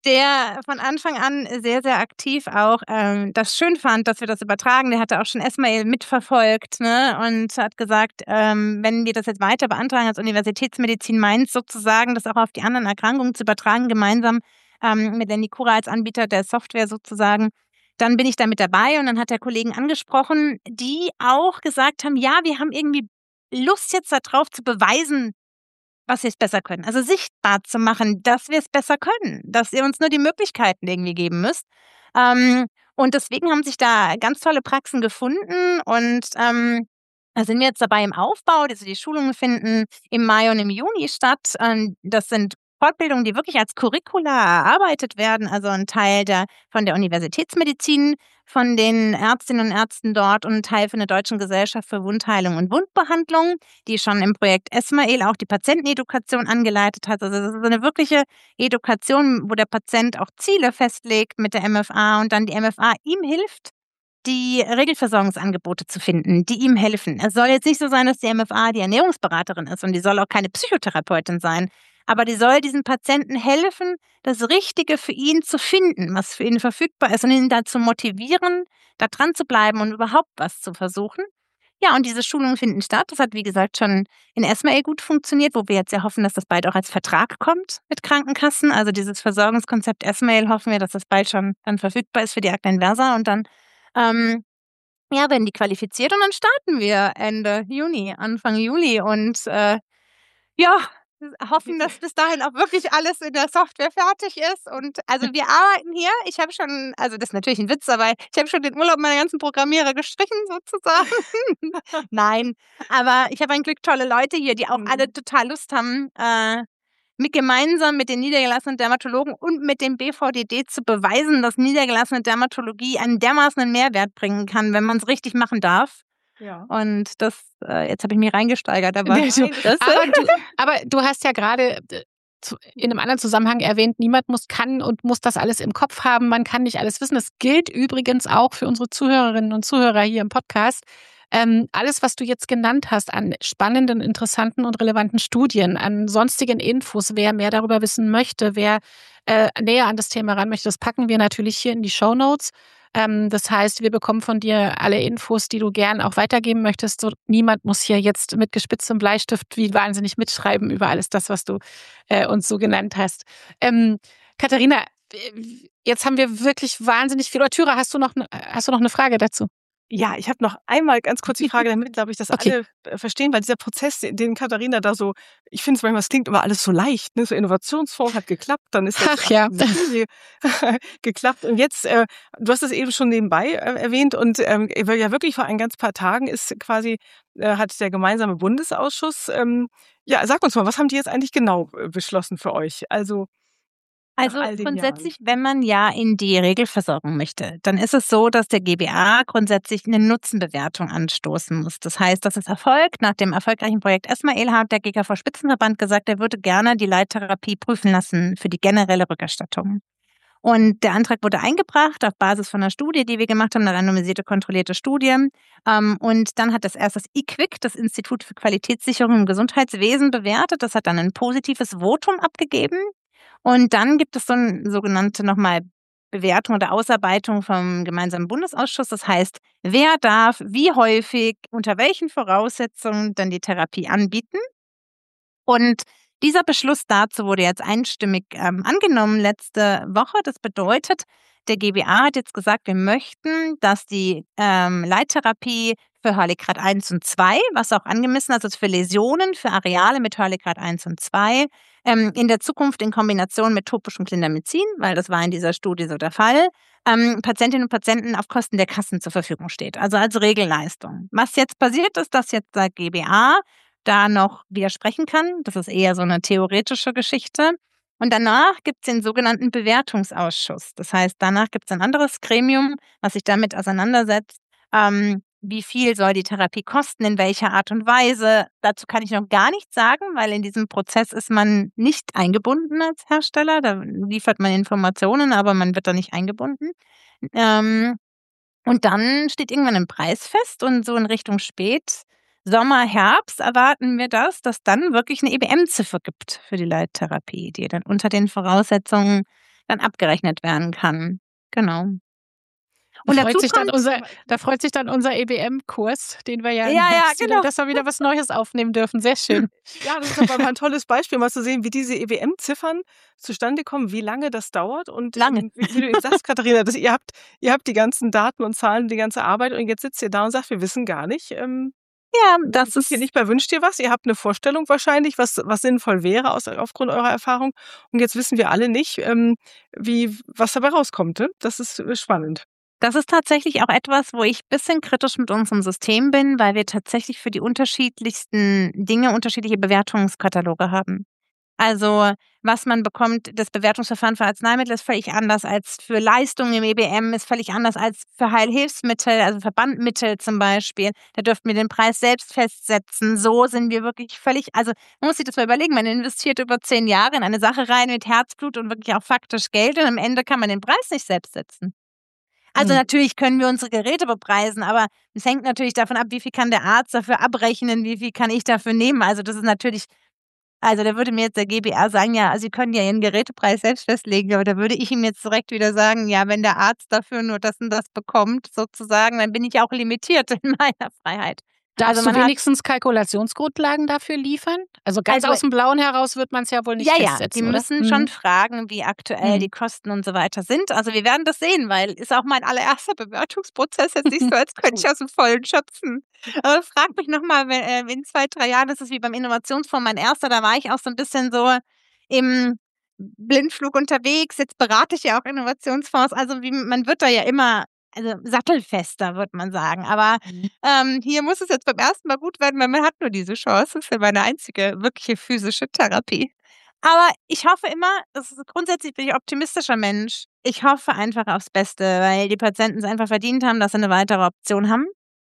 der von Anfang an sehr, sehr aktiv auch ähm, das schön fand, dass wir das übertragen. Der hatte auch schon Esmail mitverfolgt, ne, und hat gesagt, ähm, wenn wir das jetzt weiter beantragen als Universitätsmedizin Mainz sozusagen, das auch auf die anderen Erkrankungen zu übertragen, gemeinsam ähm, mit der Nicura als Anbieter der Software sozusagen, dann bin ich da mit dabei. Und dann hat der Kollegen angesprochen, die auch gesagt haben, ja, wir haben irgendwie Lust jetzt darauf zu beweisen, was wir es besser können. Also sichtbar zu machen, dass wir es besser können, dass ihr uns nur die Möglichkeiten irgendwie geben müsst. Ähm, und deswegen haben sich da ganz tolle Praxen gefunden und ähm, da sind wir jetzt dabei im Aufbau. Also die Schulungen finden im Mai und im Juni statt. Ähm, das sind Fortbildungen, die wirklich als Curricula erarbeitet werden, also ein Teil der, von der Universitätsmedizin, von den Ärztinnen und Ärzten dort und ein Teil von der Deutschen Gesellschaft für Wundheilung und Wundbehandlung, die schon im Projekt Esmail auch die Patientenedukation angeleitet hat. Also das ist eine wirkliche Edukation, wo der Patient auch Ziele festlegt mit der M F A und dann die M F A ihm hilft, die Regelversorgungsangebote zu finden, die ihm helfen. Es soll jetzt nicht so sein, dass die M F A die Ernährungsberaterin ist und die soll auch keine Psychotherapeutin sein, aber die soll diesem Patienten helfen, das Richtige für ihn zu finden, was für ihn verfügbar ist und ihn dazu motivieren, da dran zu bleiben und überhaupt was zu versuchen. Ja, und diese Schulungen finden statt. Das hat, wie gesagt, schon in Esmail gut funktioniert, wo wir jetzt ja hoffen, dass das bald auch als Vertrag kommt mit Krankenkassen. Also dieses Versorgungskonzept Esmail hoffen wir, dass das bald schon dann verfügbar ist für die Akta Inversa und dann ähm, ja, werden die qualifiziert und dann starten wir Ende Juni, Anfang Juli und äh, ja, hoffen, dass bis dahin auch wirklich alles in der Software fertig ist. Und also wir arbeiten hier. Ich habe schon, also das ist natürlich ein Witz, aber ich habe schon den Urlaub meiner ganzen Programmierer gestrichen sozusagen. Nein, aber ich habe ein Glück tolle Leute hier, die auch Mhm. alle total Lust haben, äh, mit gemeinsam mit den niedergelassenen Dermatologen und mit dem B V D D zu beweisen, dass niedergelassene Dermatologie einen dermaßen Mehrwert bringen kann, wenn man es richtig machen darf. Ja. Und das, äh, jetzt habe ich mich reingesteigert, aber, Nee, so. das, aber, du, aber du hast ja gerade äh, zu- in einem anderen Zusammenhang erwähnt, niemand muss kann und muss das alles im Kopf haben, man kann nicht alles wissen. Das gilt übrigens auch für unsere Zuhörerinnen und Zuhörer hier im Podcast. Ähm, alles, was du jetzt genannt hast an spannenden, interessanten und relevanten Studien, an sonstigen Infos, wer mehr darüber wissen möchte, wer äh, näher an das Thema ran möchte, das packen wir natürlich hier in die Shownotes. Ähm, das heißt, wir bekommen von dir alle Infos, die du gern auch weitergeben möchtest. So, niemand muss hier jetzt mit gespitztem Bleistift wie wahnsinnig mitschreiben über alles das, was du äh, uns so genannt hast. Ähm, Katharina, jetzt haben wir wirklich wahnsinnig viel. Oder Thyra, hast du noch, ne, hast du noch eine Frage dazu? Ja, ich habe noch einmal ganz kurz die Frage, damit, glaube ich, das Okay. alle verstehen, weil dieser Prozess, den Katharina da so, ich finde es manchmal, es klingt immer alles so leicht, ne? So Innovationsfonds hat geklappt, dann ist jetzt Ach ja. geklappt und jetzt, äh, du hast es eben schon nebenbei äh, erwähnt und ähm, ja wirklich vor ein ganz paar Tagen ist quasi, äh, hat der gemeinsame Bundesausschuss, ähm, ja, sag uns mal, was haben die jetzt eigentlich genau äh, beschlossen für euch? Also Also all den grundsätzlich, wenn man ja in die Regelversorgung möchte, dann ist es so, dass der G B A grundsätzlich eine Nutzenbewertung anstoßen muss. Das heißt, das ist erfolgt. Nach dem erfolgreichen Projekt Esmail hat der G K V-Spitzenverband gesagt, er würde gerne die Leittherapie prüfen lassen für die generelle Rückerstattung. Und der Antrag wurde eingebracht auf Basis von einer Studie, die wir gemacht haben, eine randomisierte, kontrollierte Studie. Und dann hat das erst das I Q W I C, das Institut für Qualitätssicherung im Gesundheitswesen, bewertet. Das hat dann ein positives Votum abgegeben. Und dann gibt es so eine sogenannte nochmal Bewertung oder Ausarbeitung vom gemeinsamen Bundesausschuss. Das heißt, wer darf wie häufig, unter welchen Voraussetzungen dann die Therapie anbieten. Und dieser Beschluss dazu wurde jetzt einstimmig ähm, angenommen letzte Woche. Das bedeutet, der G B A hat jetzt gesagt, wir möchten, dass die ähm, Leittherapie für Hörlegrad eins und zwei, was auch angemessen ist, also für Läsionen, für Areale mit Hörlegrad eins und zwei, ähm, in der Zukunft in Kombination mit topischem Clindamycin, weil das war in dieser Studie so der Fall, ähm, Patientinnen und Patienten auf Kosten der Kassen zur Verfügung steht, also als Regelleistung. Was jetzt passiert ist, dass jetzt der G B A da noch widersprechen kann. Das ist eher so eine theoretische Geschichte. Und danach gibt es den sogenannten Bewertungsausschuss. Das heißt, danach gibt es ein anderes Gremium, was sich damit auseinandersetzt, ähm, wie viel soll die Therapie kosten, in welcher Art und Weise. Dazu kann ich noch gar nichts sagen, weil in diesem Prozess ist man nicht eingebunden als Hersteller. Da liefert man Informationen, aber man wird da nicht eingebunden. Ähm, und dann steht irgendwann ein Preis fest und so in Richtung Spät Sommer, Herbst erwarten wir das, dass dann wirklich eine E B M-Ziffer gibt für die Leittherapie, die dann unter den Voraussetzungen dann abgerechnet werden kann. Genau. Da Und freut, dazu sich dann kommt, unser, da freut sich dann unser E B M-Kurs, den wir ja im ja, ja, Herbst wieder, genau. dass wir wieder was Neues aufnehmen dürfen. Sehr schön. Ja, das ist aber mal ein tolles Beispiel, mal zu sehen, wie diese E B M-Ziffern zustande kommen, wie lange das dauert. Und Lange. ähm, wie, wie du eben sagst, Katharina, dass ihr habt, ihr habt die ganzen Daten und Zahlen, die ganze Arbeit und jetzt sitzt ihr da und sagt, wir wissen gar nicht. Ähm, Ja, das ist hier ist nicht bei Wünscht ihr was? Ihr habt eine Vorstellung wahrscheinlich, was, was sinnvoll wäre aus, aufgrund eurer Erfahrung. Und jetzt wissen wir alle nicht, ähm, wie, was dabei rauskommt. Ne? Das ist äh, spannend. Das ist tatsächlich auch etwas, wo ich ein bisschen kritisch mit unserem System bin, weil wir tatsächlich für die unterschiedlichsten Dinge unterschiedliche Bewertungskataloge haben. Also, was man bekommt, das Bewertungsverfahren für Arzneimittel ist völlig anders als für Leistungen im E B M, ist völlig anders als für Heilhilfsmittel, also Verbandmittel zum Beispiel. Da dürften wir den Preis selbst festsetzen. So sind wir wirklich völlig, also man muss sich das mal überlegen, man investiert über zehn Jahre in eine Sache rein mit Herzblut und wirklich auch faktisch Geld und am Ende kann man den Preis nicht selbst setzen. Also Mhm. natürlich können wir unsere Geräte bepreisen, aber es hängt natürlich davon ab, wie viel kann der Arzt dafür abrechnen, wie viel kann ich dafür nehmen. Also das ist natürlich, also da würde mir jetzt der G B A sagen, ja, Sie können ja Ihren Gerätepreis selbst festlegen, aber da würde ich ihm jetzt direkt wieder sagen, ja, wenn der Arzt dafür nur das und das bekommt, sozusagen, dann bin ich auch limitiert in meiner Freiheit. Darfst Also du man hat, wenigstens Kalkulationsgrundlagen dafür liefern? Also ganz also aus dem Blauen heraus wird man es ja wohl nicht ja, ja, die festsetzen, oder? müssen Mhm. schon fragen, wie aktuell Mhm. die Kosten und so weiter sind. Also wir werden das sehen, weil ist auch mein allererster Bewertungsprozess. Jetzt nicht so, als könnte ich aus dem Vollen schöpfen. Aber frag mich nochmal, äh, in zwei, drei Jahren, das ist wie beim Innovationsfonds mein erster, da war ich auch so ein bisschen so im Blindflug unterwegs. Jetzt berate ich ja auch Innovationsfonds. Also wie, man wird da ja immer, also sattelfester, würde man sagen. Aber Mhm. ähm, hier muss es jetzt beim ersten Mal gut werden, weil man hat nur diese Chance. Das ist ja meine einzige wirkliche physische Therapie. Aber ich hoffe immer, das ist grundsätzlich bin ich optimistischer Mensch. Ich hoffe einfach aufs Beste, weil die Patienten es einfach verdient haben, dass sie eine weitere Option haben.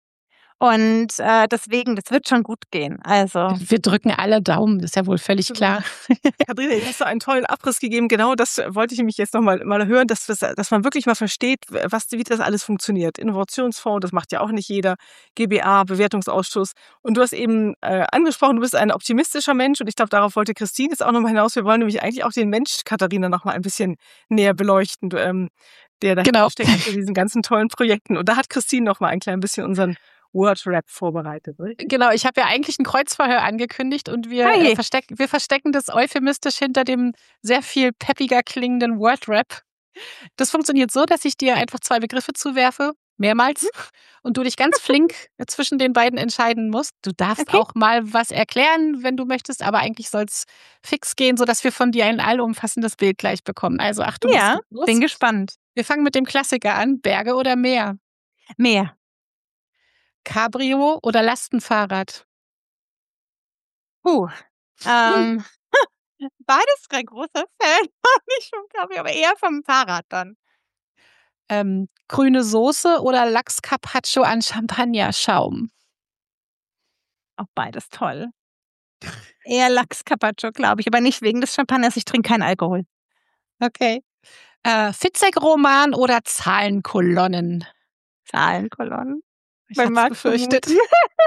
Und äh, deswegen, das wird schon gut gehen. Also Wir drücken alle Daumen, das ist ja wohl völlig klar. Katharina, jetzt hast du einen tollen Abriss gegeben. Genau das wollte ich nämlich jetzt noch mal, mal hören, dass, dass man wirklich mal versteht, was, wie das alles funktioniert. Innovationsfonds, das macht ja auch nicht jeder. G B A, Bewertungsausschuss. Und du hast eben äh, angesprochen, du bist ein optimistischer Mensch. Und ich glaube, darauf wollte Christine jetzt auch noch mal hinaus. Wir wollen nämlich eigentlich auch den Mensch, Katharina, noch mal ein bisschen näher beleuchten. Du, ähm, der dahinter Genau. steckt für diesen ganzen tollen Projekten. Und da hat Christine noch mal ein klein bisschen unseren Word-Rap vorbereitet. Richtig? Genau, ich habe ja eigentlich ein Kreuzverhör angekündigt und wir, Ah je. äh, versteck, wir verstecken das euphemistisch hinter dem sehr viel peppiger klingenden Word-Rap. Das funktioniert so, dass ich dir einfach zwei Begriffe zuwerfe, mehrmals, und du dich ganz flink zwischen den beiden entscheiden musst. Du darfst Okay. auch mal was erklären, wenn du möchtest, aber eigentlich soll es fix gehen, sodass wir von dir ein allumfassendes Bild gleich bekommen. Also Achtung, es Ja, geht los. bin gespannt. Wir fangen mit dem Klassiker an. Berge oder Meer? Mehr. Cabrio oder Lastenfahrrad? Puh. Ähm, beides kein großer Fan. Nicht vom Cabrio, aber eher vom Fahrrad dann. Ähm, grüne Soße oder Lachs Carpaccio an Champagnerschaum? Auch beides toll. Eher Lachs Carpaccio, glaube ich, aber nicht wegen des Champagners. Ich trinke keinen Alkohol. Okay. Äh, Fitzek-Roman oder Zahlenkolonnen? Zahlenkolonnen. Ich Bei hatte es Marc befürchtet. vermuten.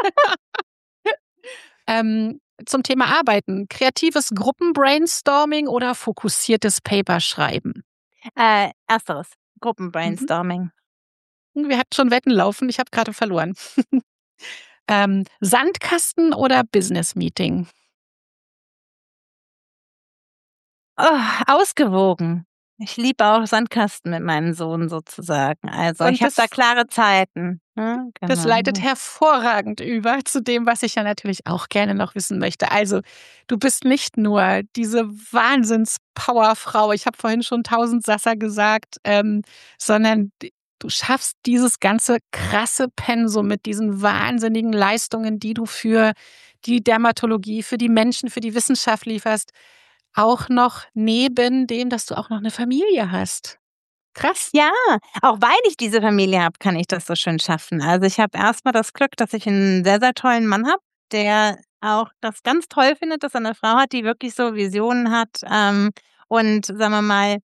ähm, zum Thema Arbeiten. Kreatives Gruppenbrainstorming oder fokussiertes Paperschreiben? Äh, ersteres. Mhm. Gruppenbrainstorming. Wir hatten schon Wetten laufen. Ich habe gerade verloren. ähm, Sandkasten oder Business-Meeting? Oh, ausgewogen. Ich liebe auch Sandkasten mit meinem Sohn sozusagen. Also Und ich habe da das- klare Zeiten. Ja, Das genau. leitet hervorragend über zu dem, was ich ja natürlich auch gerne noch wissen möchte. Also, du bist nicht nur diese Wahnsinns-Powerfrau, ich habe vorhin schon tausend Sasser gesagt, ähm, sondern d- du schaffst dieses ganze krasse Pensum mit diesen wahnsinnigen Leistungen, die du für die Dermatologie, für die Menschen, für die Wissenschaft lieferst, auch noch neben dem, dass du auch noch eine Familie hast. Krass. Ja, auch weil ich diese Familie habe, kann ich das so schön schaffen. Also ich habe erstmal das Glück, dass ich einen sehr, sehr tollen Mann habe, der auch das ganz toll findet, dass er eine Frau hat, die wirklich so Visionen hat. Ähm, und sagen wir mal,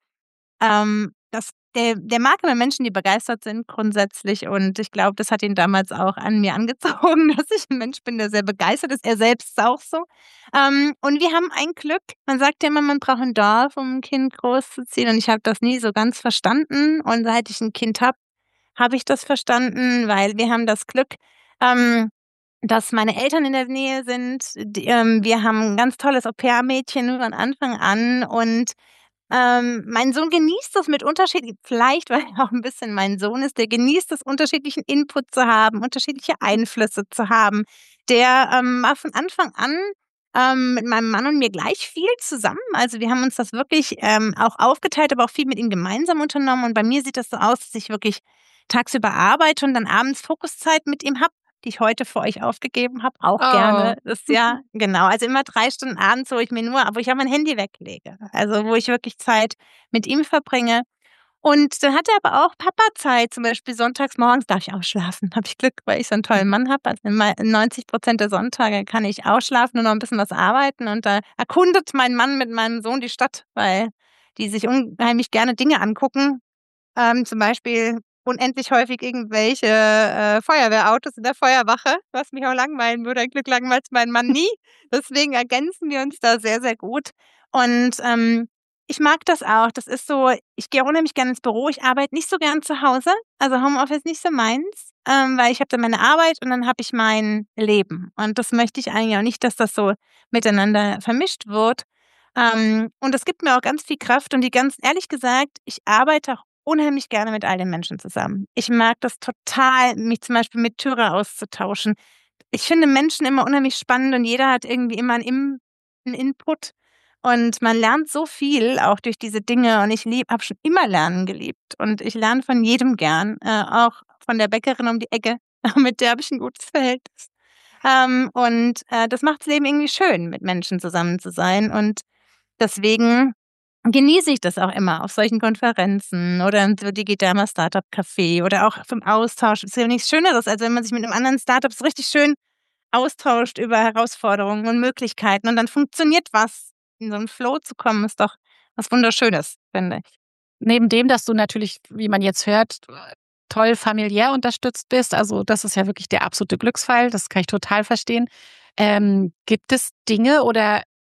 ähm, das, der, der mag immer Menschen, die begeistert sind grundsätzlich. Und ich glaube, das hat ihn damals auch an mir angezogen, dass ich ein Mensch bin, der sehr begeistert ist. Er selbst ist auch so. Ähm, und wir haben ein Glück. Man sagt ja immer, man braucht ein Dorf, um ein Kind großzuziehen. Und ich habe das nie so ganz verstanden. Und seit ich ein Kind habe, habe ich das verstanden, weil wir haben das Glück, ähm, dass meine Eltern in der Nähe sind. Die, ähm, wir haben ein ganz tolles Au-pair-Mädchen von Anfang an. Und ähm, mein Sohn genießt es mit unterschiedlichen, vielleicht weil er auch ein bisschen mein Sohn ist, der genießt es, unterschiedlichen Input zu haben, unterschiedliche Einflüsse zu haben. Der ähm, war von Anfang an ähm, mit meinem Mann und mir gleich viel zusammen. Also wir haben uns das wirklich ähm, auch aufgeteilt, aber auch viel mit ihm gemeinsam unternommen. Und bei mir sieht das so aus, dass ich wirklich tagsüber arbeite und dann abends Fokuszeit mit ihm habe, die ich heute für euch aufgegeben habe, auch Oh. gerne. Das ist ja, genau. Also immer drei Stunden abends, wo ich mir nur, wo ich auch mein Handy weglege. Also wo ich wirklich Zeit mit ihm verbringe. Und dann hat er aber auch Papa-Zeit, zum Beispiel sonntags morgens darf ich ausschlafen. Habe ich Glück, weil ich so einen tollen Mann habe. Also in neunzig Prozent der Sonntage kann ich ausschlafen und noch ein bisschen was arbeiten. Und da erkundet mein Mann mit meinem Sohn die Stadt, weil die sich unheimlich gerne Dinge angucken. Ähm, zum Beispiel unendlich häufig irgendwelche äh, Feuerwehrautos in der Feuerwache, was mich auch langweilen würde. Ein Glück langweilt mein Mann nie. Deswegen ergänzen wir uns da sehr, sehr gut. Und ähm, ich mag das auch. Das ist so, ich gehe unheimlich gerne ins Büro. Ich arbeite nicht so gern zu Hause. Also Homeoffice nicht so meins, ähm, weil ich habe dann meine Arbeit und dann habe ich mein Leben. Und das möchte ich eigentlich auch nicht, dass das so miteinander vermischt wird. Ähm, und das gibt mir auch ganz viel Kraft. Und die ganz ehrlich gesagt, ich arbeite auch unheimlich gerne mit all den Menschen zusammen. Ich mag das total, mich zum Beispiel mit Türe auszutauschen. Ich finde Menschen immer unheimlich spannend und jeder hat irgendwie immer einen, Im- einen Input. Und man lernt so viel auch durch diese Dinge. Und ich habe schon immer Lernen geliebt. Und ich lerne von jedem gern. Äh, auch von der Bäckerin um die Ecke. Mit der habe ich ein gutes Verhältnis. Ähm, und äh, das macht das Leben irgendwie schön, mit Menschen zusammen zu sein. Und deswegen genieße ich das auch immer auf solchen Konferenzen oder in so Digidama Startup Café oder auch vom Austausch. Es ist ja nichts Schöneres, als wenn man sich mit einem anderen Startup so richtig schön austauscht über Herausforderungen und Möglichkeiten und dann funktioniert was. In so einen Flow zu kommen, ist doch was Wunderschönes, finde ich. Neben dem, dass du natürlich, wie man jetzt hört, toll familiär unterstützt bist, also das ist ja wirklich der absolute Glücksfall, das kann ich total verstehen. Ähm, gibt es Dinge oder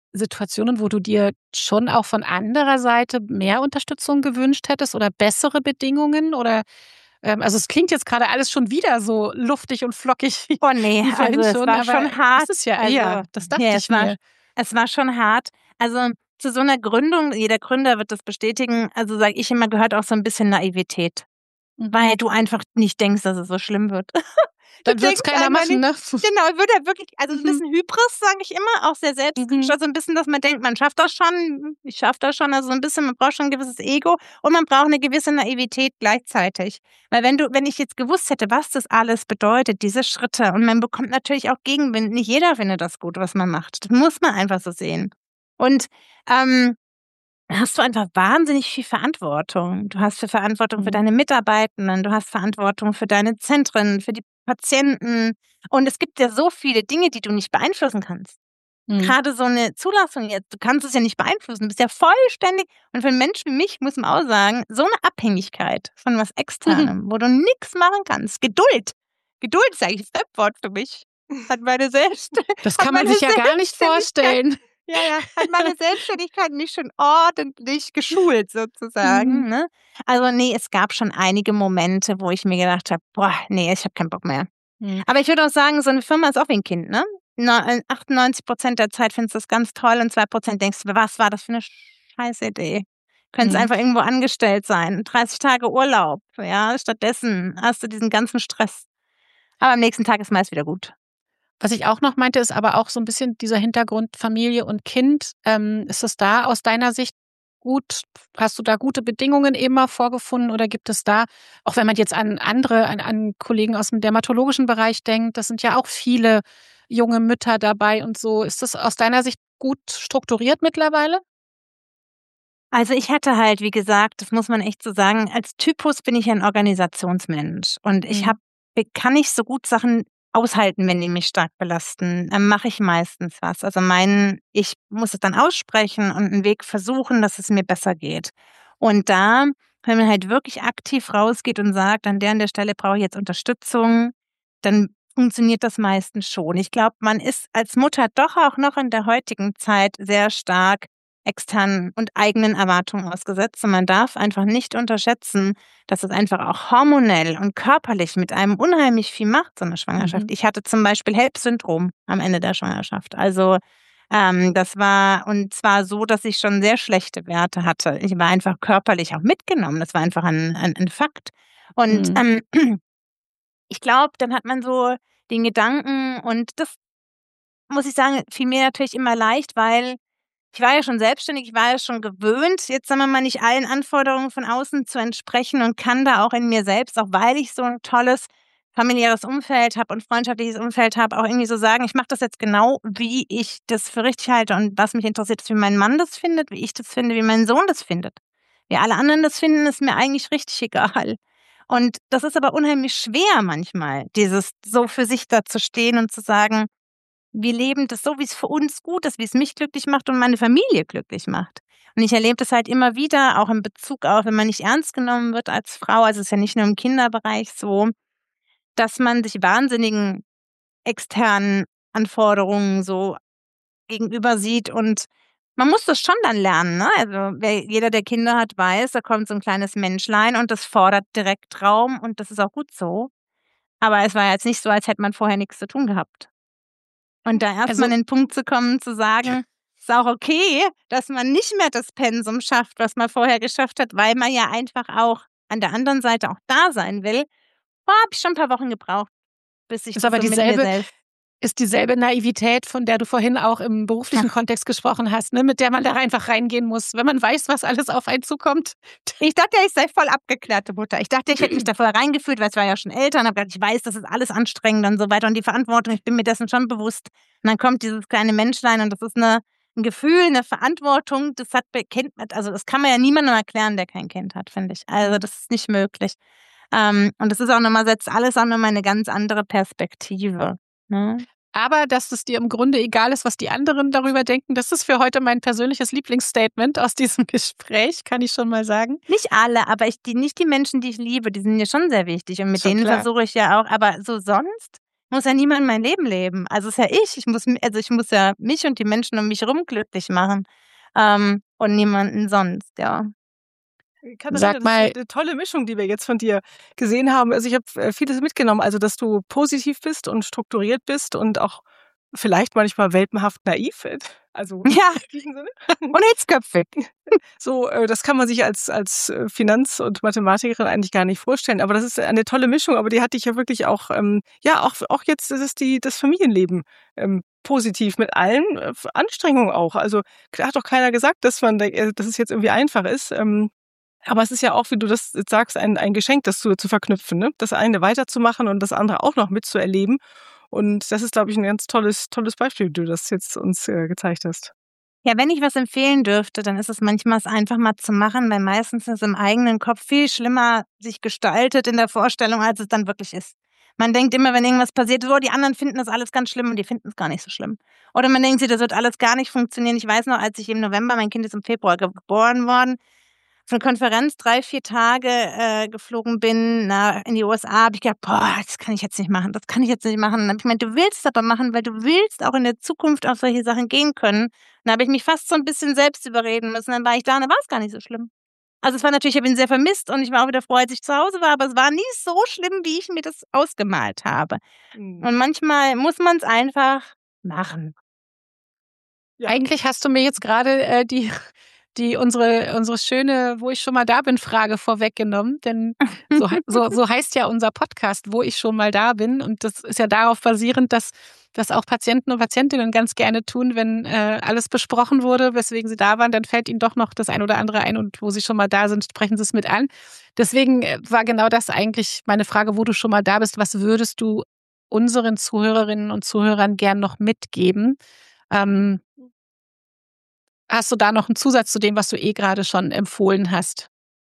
Situationen, wo du dir schon auch von anderer Seite mehr Unterstützung gewünscht hättest oder bessere Bedingungen? Oder ähm, also es klingt jetzt gerade alles schon wieder so luftig und flockig wie, Oh nee, wie vorhin also es schon, war aber schon hart. das ist ja Also, eher, das dachte ja, ich es war, mir. es war schon hart. Also zu so einer Gründung, jeder Gründer wird das bestätigen, also sage ich immer, gehört auch so ein bisschen Naivität, Mhm. weil du einfach nicht denkst, dass es so schlimm wird. Du Dann wird's denkst keiner einfach machen, nicht, ne? genau, wird er wirklich, also so ein Mhm. bisschen Hybris, sage ich immer, auch sehr selbstkritisch, Mhm. also ein bisschen, dass man denkt, man schafft das schon, ich schaffe das schon, also so ein bisschen, man braucht schon ein gewisses Ego und man braucht eine gewisse Naivität gleichzeitig. Weil wenn du, wenn ich jetzt gewusst hätte, was das alles bedeutet, diese Schritte, und man bekommt natürlich auch Gegenwind, nicht jeder findet das gut, was man macht. Das muss man einfach so sehen. Und ähm, da hast du einfach wahnsinnig viel Verantwortung. Du hast für Verantwortung für Mhm. deine Mitarbeitenden, du hast Verantwortung für deine Zentren, für die Patienten. Und es gibt ja so viele Dinge, die du nicht beeinflussen kannst. Mhm. Gerade so eine Zulassung jetzt, du kannst es ja nicht beeinflussen, du bist ja vollständig. Und für einen Menschen wie mich muss man auch sagen, so eine Abhängigkeit von was Externem, wo du nichts machen kannst. Geduld. Geduld ist eigentlich das Wort für mich. Hat meine Selbst, Das hat kann man meine sich ja gar nicht Selbstständigkeit, vorstellen. ja, ja, hat meine Selbstständigkeit mich schon ordentlich geschult sozusagen, Mhm. ne? Also nee, es gab schon einige Momente, wo ich mir gedacht habe, boah, nee, ich habe keinen Bock mehr. Mhm. Aber ich würde auch sagen, so eine Firma ist auch wie ein Kind, ne? Na, äh, achtundneunzig Prozent der Zeit findest du das ganz toll und zwei Prozent denkst du, was war das für eine scheiß Idee? Könntest Mhm. einfach irgendwo angestellt sein, dreißig Tage Urlaub, ja? Stattdessen hast du diesen ganzen Stress. Aber am nächsten Tag ist meist wieder gut. Was ich auch noch meinte, ist aber auch so ein bisschen dieser Hintergrund Familie und Kind. Ähm, ist es da aus deiner Sicht gut? Hast du da gute Bedingungen immer vorgefunden oder gibt es da, auch wenn man jetzt an andere, an, an Kollegen aus dem dermatologischen Bereich denkt, das sind ja auch viele junge Mütter dabei und so. Ist das aus deiner Sicht gut strukturiert mittlerweile? Also ich hatte halt, wie gesagt, das muss man echt so sagen, als Typus bin ich ein Organisationsmensch und ich Mhm. habe, kann nicht so gut Sachen aushalten, wenn die mich stark belasten. Dann mache ich meistens was. Also mein, ich muss es dann aussprechen und einen Weg versuchen, dass es mir besser geht. Und da, wenn man halt wirklich aktiv rausgeht und sagt, an der an der Stelle brauche ich jetzt Unterstützung, dann funktioniert das meistens schon. Ich glaube, man ist als Mutter doch auch noch in der heutigen Zeit sehr stark externen und eigenen Erwartungen ausgesetzt. Und man darf einfach nicht unterschätzen, dass es einfach auch hormonell und körperlich mit einem unheimlich viel macht, so eine Schwangerschaft. Mhm. Ich hatte zum Beispiel HELLP-Syndrom am Ende der Schwangerschaft. Also ähm, das war, und zwar so, dass ich schon sehr schlechte Werte hatte. Ich war einfach körperlich auch mitgenommen. Das war einfach ein, ein, ein Fakt. Und Mhm. ähm, ich glaube, dann hat man so den Gedanken, und das muss ich sagen, fiel mir natürlich immer leicht, weil ich war ja schon selbstständig, ich war ja schon gewöhnt, jetzt sagen wir mal, nicht allen Anforderungen von außen zu entsprechen und kann da auch in mir selbst, auch weil ich so ein tolles familiäres Umfeld habe und freundschaftliches Umfeld habe, auch irgendwie so sagen, ich mache das jetzt genau, wie ich das für richtig halte und was mich interessiert, ist, wie mein Mann das findet, wie ich das finde, wie mein Sohn das findet. Wie alle anderen das finden, ist mir eigentlich richtig egal. Und das ist aber unheimlich schwer manchmal, dieses so für sich da zu stehen und zu sagen, wir leben das so, wie es für uns gut ist, wie es mich glücklich macht und meine Familie glücklich macht. Und ich erlebe das halt immer wieder, auch in Bezug auf, wenn man nicht ernst genommen wird als Frau, also es ist ja nicht nur im Kinderbereich so, dass man sich wahnsinnigen externen Anforderungen so gegenüber sieht und man muss das schon dann lernen, ne? Also wer, jeder, der Kinder hat, weiß, da kommt so ein kleines Menschlein und das fordert direkt Raum und das ist auch gut so. Aber es war jetzt nicht so, als hätte man vorher nichts zu tun gehabt. Und da erst mal Also an den Punkt zu kommen, zu sagen, ist auch okay, dass man nicht mehr das Pensum schafft, was man vorher geschafft hat, weil man ja einfach auch an der anderen Seite auch da sein will. Boah, habe ich schon ein paar Wochen gebraucht, bis ich ist das aber so mit mir dieselbe, selbst. ist dieselbe Naivität, von der du vorhin auch im beruflichen Ach, Kontext gesprochen hast, ne, mit der man da einfach reingehen muss, wenn man weiß, was alles auf einen zukommt. ich dachte ja, ich sei voll abgeklärte Mutter. Ich dachte, ich hätte mich da vorher reingefühlt, weil es war ja schon älter und habe gedacht, ich weiß, das ist alles anstrengend und so weiter und die Verantwortung, ich bin mir dessen schon bewusst. Und dann kommt dieses kleine Menschlein und das ist eine, ein Gefühl, eine Verantwortung, das hat kennt man, also das kann man ja niemandem erklären, der kein Kind hat, finde ich. Also das ist nicht möglich. Ähm, und das ist auch nochmal, setzt alles auch nochmal eine ganz andere Perspektive. Ne? Aber dass es dir im Grunde egal ist, was die anderen darüber denken, das ist für heute mein persönliches Lieblingsstatement aus diesem Gespräch, kann ich schon mal sagen. Nicht alle, aber ich, die, nicht die Menschen, die ich liebe, die sind mir schon sehr wichtig und mit Schon denen klar. versuche ich ja auch, aber so sonst, muss ja niemand mein Leben leben. Also es ist ja ich. Ich muss, also ich muss ja mich und die Menschen um mich herum glücklich machen. Ähm, und niemanden sonst, ja. Katharina, Sag das mal, ist eine tolle Mischung, die wir jetzt von dir gesehen haben. Also ich habe vieles mitgenommen, also dass du positiv bist und strukturiert bist und auch vielleicht manchmal welpenhaft naiv. Also Ja, in diesem Sinne. und hitzköpfig. So, äh, das kann man sich als, als Finanz- und Mathematikerin eigentlich gar nicht vorstellen. Aber das ist eine tolle Mischung. Aber die hatte ich ja wirklich auch, ähm, ja, auch, auch jetzt ist es die, das Familienleben ähm, positiv mit allen äh, Anstrengungen auch. Also da hat doch keiner gesagt, dass man, äh, dass es jetzt irgendwie einfach ist. Ähm, aber es ist ja auch, wie du das jetzt sagst, ein, ein Geschenk, das zu, zu verknüpfen, ne? Das eine weiterzumachen und das andere auch noch mitzuerleben. Und das ist, glaube ich, ein ganz tolles, tolles Beispiel, wie du das jetzt uns äh, gezeigt hast. Ja, wenn ich was empfehlen dürfte, dann ist es manchmal, es einfach mal zu machen, weil meistens ist es im eigenen Kopf viel schlimmer sich gestaltet in der Vorstellung, als es dann wirklich ist. Man denkt immer, wenn irgendwas passiert, so, die anderen finden das alles ganz schlimm und die finden es gar nicht so schlimm. Oder man denkt sich, das wird alles gar nicht funktionieren. Ich weiß noch, als ich im November, mein Kind ist im Februar geboren worden, für eine Konferenz drei, vier Tage äh, geflogen bin na, in die U S A, habe ich gedacht, boah, das kann ich jetzt nicht machen, das kann ich jetzt nicht machen. Und dann habe ich gemeint, du willst das aber machen, weil du willst auch in der Zukunft auf solche Sachen gehen können. Und dann habe ich mich fast so ein bisschen selbst überreden müssen. Dann war ich da und dann war es gar nicht so schlimm. Also es war natürlich, ich habe ihn sehr vermisst und ich war auch wieder froh, als ich zu Hause war, aber es war nie so schlimm, wie ich mir das ausgemalt habe. Mhm. Und manchmal muss man es einfach machen. Ja. Eigentlich hast du mir jetzt gerade äh, die, die unsere, unsere schöne, wo ich schon mal da bin, Frage vorweggenommen. Denn so, so, so heißt ja unser Podcast, wo ich schon mal da bin. Und das ist ja darauf basierend, dass das auch Patienten und Patientinnen ganz gerne tun, wenn äh, alles besprochen wurde, weswegen sie da waren, dann fällt ihnen doch noch das ein oder andere ein und wo sie schon mal da sind, sprechen sie es mit an. Deswegen war genau das eigentlich meine Frage, wo du schon mal da bist. Was würdest du unseren Zuhörerinnen und Zuhörern gern noch mitgeben? Ähm, hast du da noch einen Zusatz zu dem, was du eh gerade schon empfohlen hast?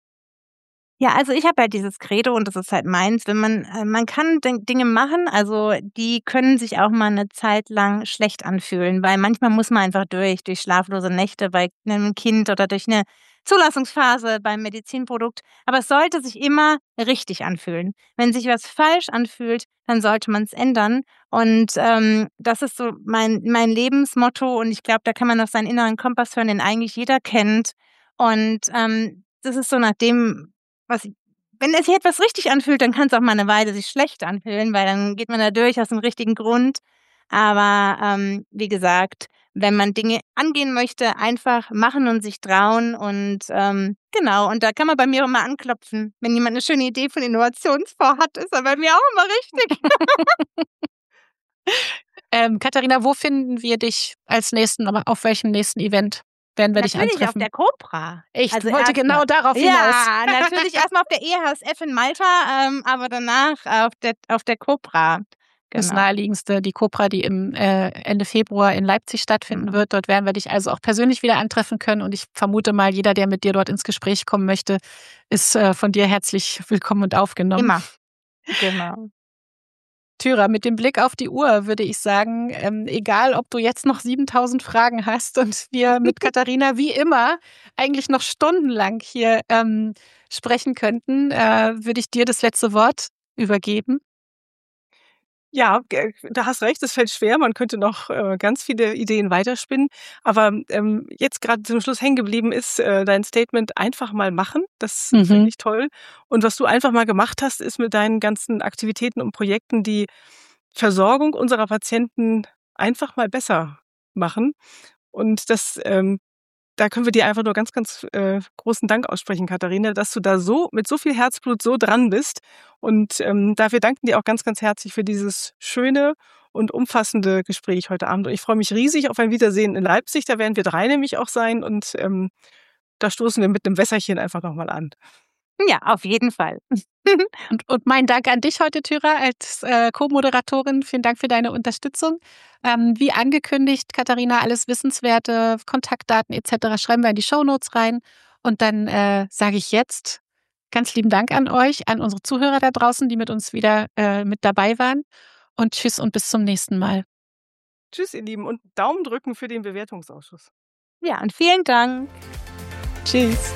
Ja, also ich habe halt dieses Credo und das ist halt meins, wenn man äh, man kann Dinge machen, also die können sich auch mal eine Zeit lang schlecht anfühlen, weil manchmal muss man einfach durch, durch schlaflose Nächte bei einem Kind oder durch eine Zulassungsphase beim Medizinprodukt. Aber es sollte sich immer richtig anfühlen. Wenn sich was falsch anfühlt, dann sollte man es ändern. Und ähm, das ist so mein, mein Lebensmotto und ich glaube, da kann man auf seinen inneren Kompass hören, den eigentlich jeder kennt. Und ähm, das ist so nach dem, was ich, wenn es sich etwas richtig anfühlt, dann kann es auch mal eine Weile sich schlecht anfühlen, weil dann geht man da durch aus dem richtigen Grund. Aber ähm, wie gesagt, wenn man Dinge angehen möchte, einfach machen und sich trauen und ähm, genau, und da kann man bei mir auch mal anklopfen. Wenn jemand eine schöne Idee von Innovationsfonds hat, ist er bei mir auch immer richtig. ähm, Katharina, wo finden wir dich als nächsten, aber auf welchem nächsten Event werden wir natürlich dich antreffen? Auf der Cobra. Ich also wollte genau mal, darauf hinaus. Ja, natürlich erstmal auf der E H S F in Malta, ähm, aber danach auf der, auf der Cobra. Genau. Das naheliegendste, die Cobra, die im äh, Ende Februar in Leipzig stattfinden mhm. wird. Dort werden wir dich also auch persönlich wieder antreffen können. Und ich vermute mal, jeder, der mit dir dort ins Gespräch kommen möchte, ist äh, von dir herzlich willkommen und aufgenommen. Immer. Genau. Thyra, mit dem Blick auf die Uhr würde ich sagen, ähm, egal ob du jetzt noch siebentausend Fragen hast und wir mit Katharina wie immer eigentlich noch stundenlang hier ähm, sprechen könnten, äh, würde ich dir das letzte Wort übergeben. Ja, da hast recht, es fällt schwer. Man könnte noch äh, ganz viele Ideen weiterspinnen. Aber ähm, jetzt gerade zum Schluss hängen geblieben ist äh, dein Statement, einfach mal machen. Das mhm. finde ich toll. Und was du einfach mal gemacht hast, ist mit deinen ganzen Aktivitäten und Projekten die Versorgung unserer Patienten einfach mal besser machen. Und das ähm, da können wir dir einfach nur ganz, ganz äh, großen Dank aussprechen, Katharina, dass du da so mit so viel Herzblut so dran bist. Und ähm, dafür danken dir auch ganz, ganz herzlich für dieses schöne und umfassende Gespräch heute Abend. Und ich freue mich riesig auf ein Wiedersehen in Leipzig. Da werden wir drei nämlich auch sein. Und ähm, da stoßen wir mit einem Wässerchen einfach nochmal an. Ja, auf jeden Fall. und, und mein Dank an dich heute, Thyra, als äh, Co-Moderatorin. Vielen Dank für deine Unterstützung. Ähm, wie angekündigt, Katharina, alles Wissenswerte, Kontaktdaten et cetera schreiben wir in die Shownotes rein. Und dann äh, sage ich jetzt ganz lieben Dank an euch, an unsere Zuhörer da draußen, die mit uns wieder äh, mit dabei waren. Und tschüss und bis zum nächsten Mal. Tschüss, ihr Lieben, und Daumen drücken für den Bewertungsausschuss. Ja, und vielen Dank. Tschüss.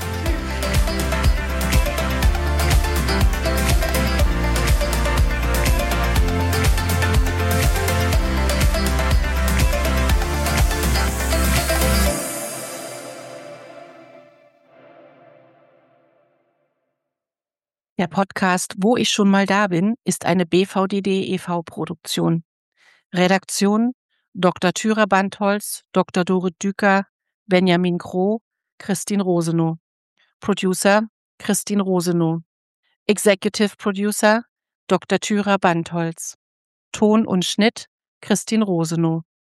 Der Podcast Wo ich schon mal da bin ist eine B V D D e V-Produktion. Redaktion Doktor Thyra Bandholz, Doktor Dorit Düker, Benjamin Kroh, Christine Rosenow. Producer Christine Rosenow. Executive Producer Doktor Thyra Bandholz. Ton und Schnitt Christine Rosenow.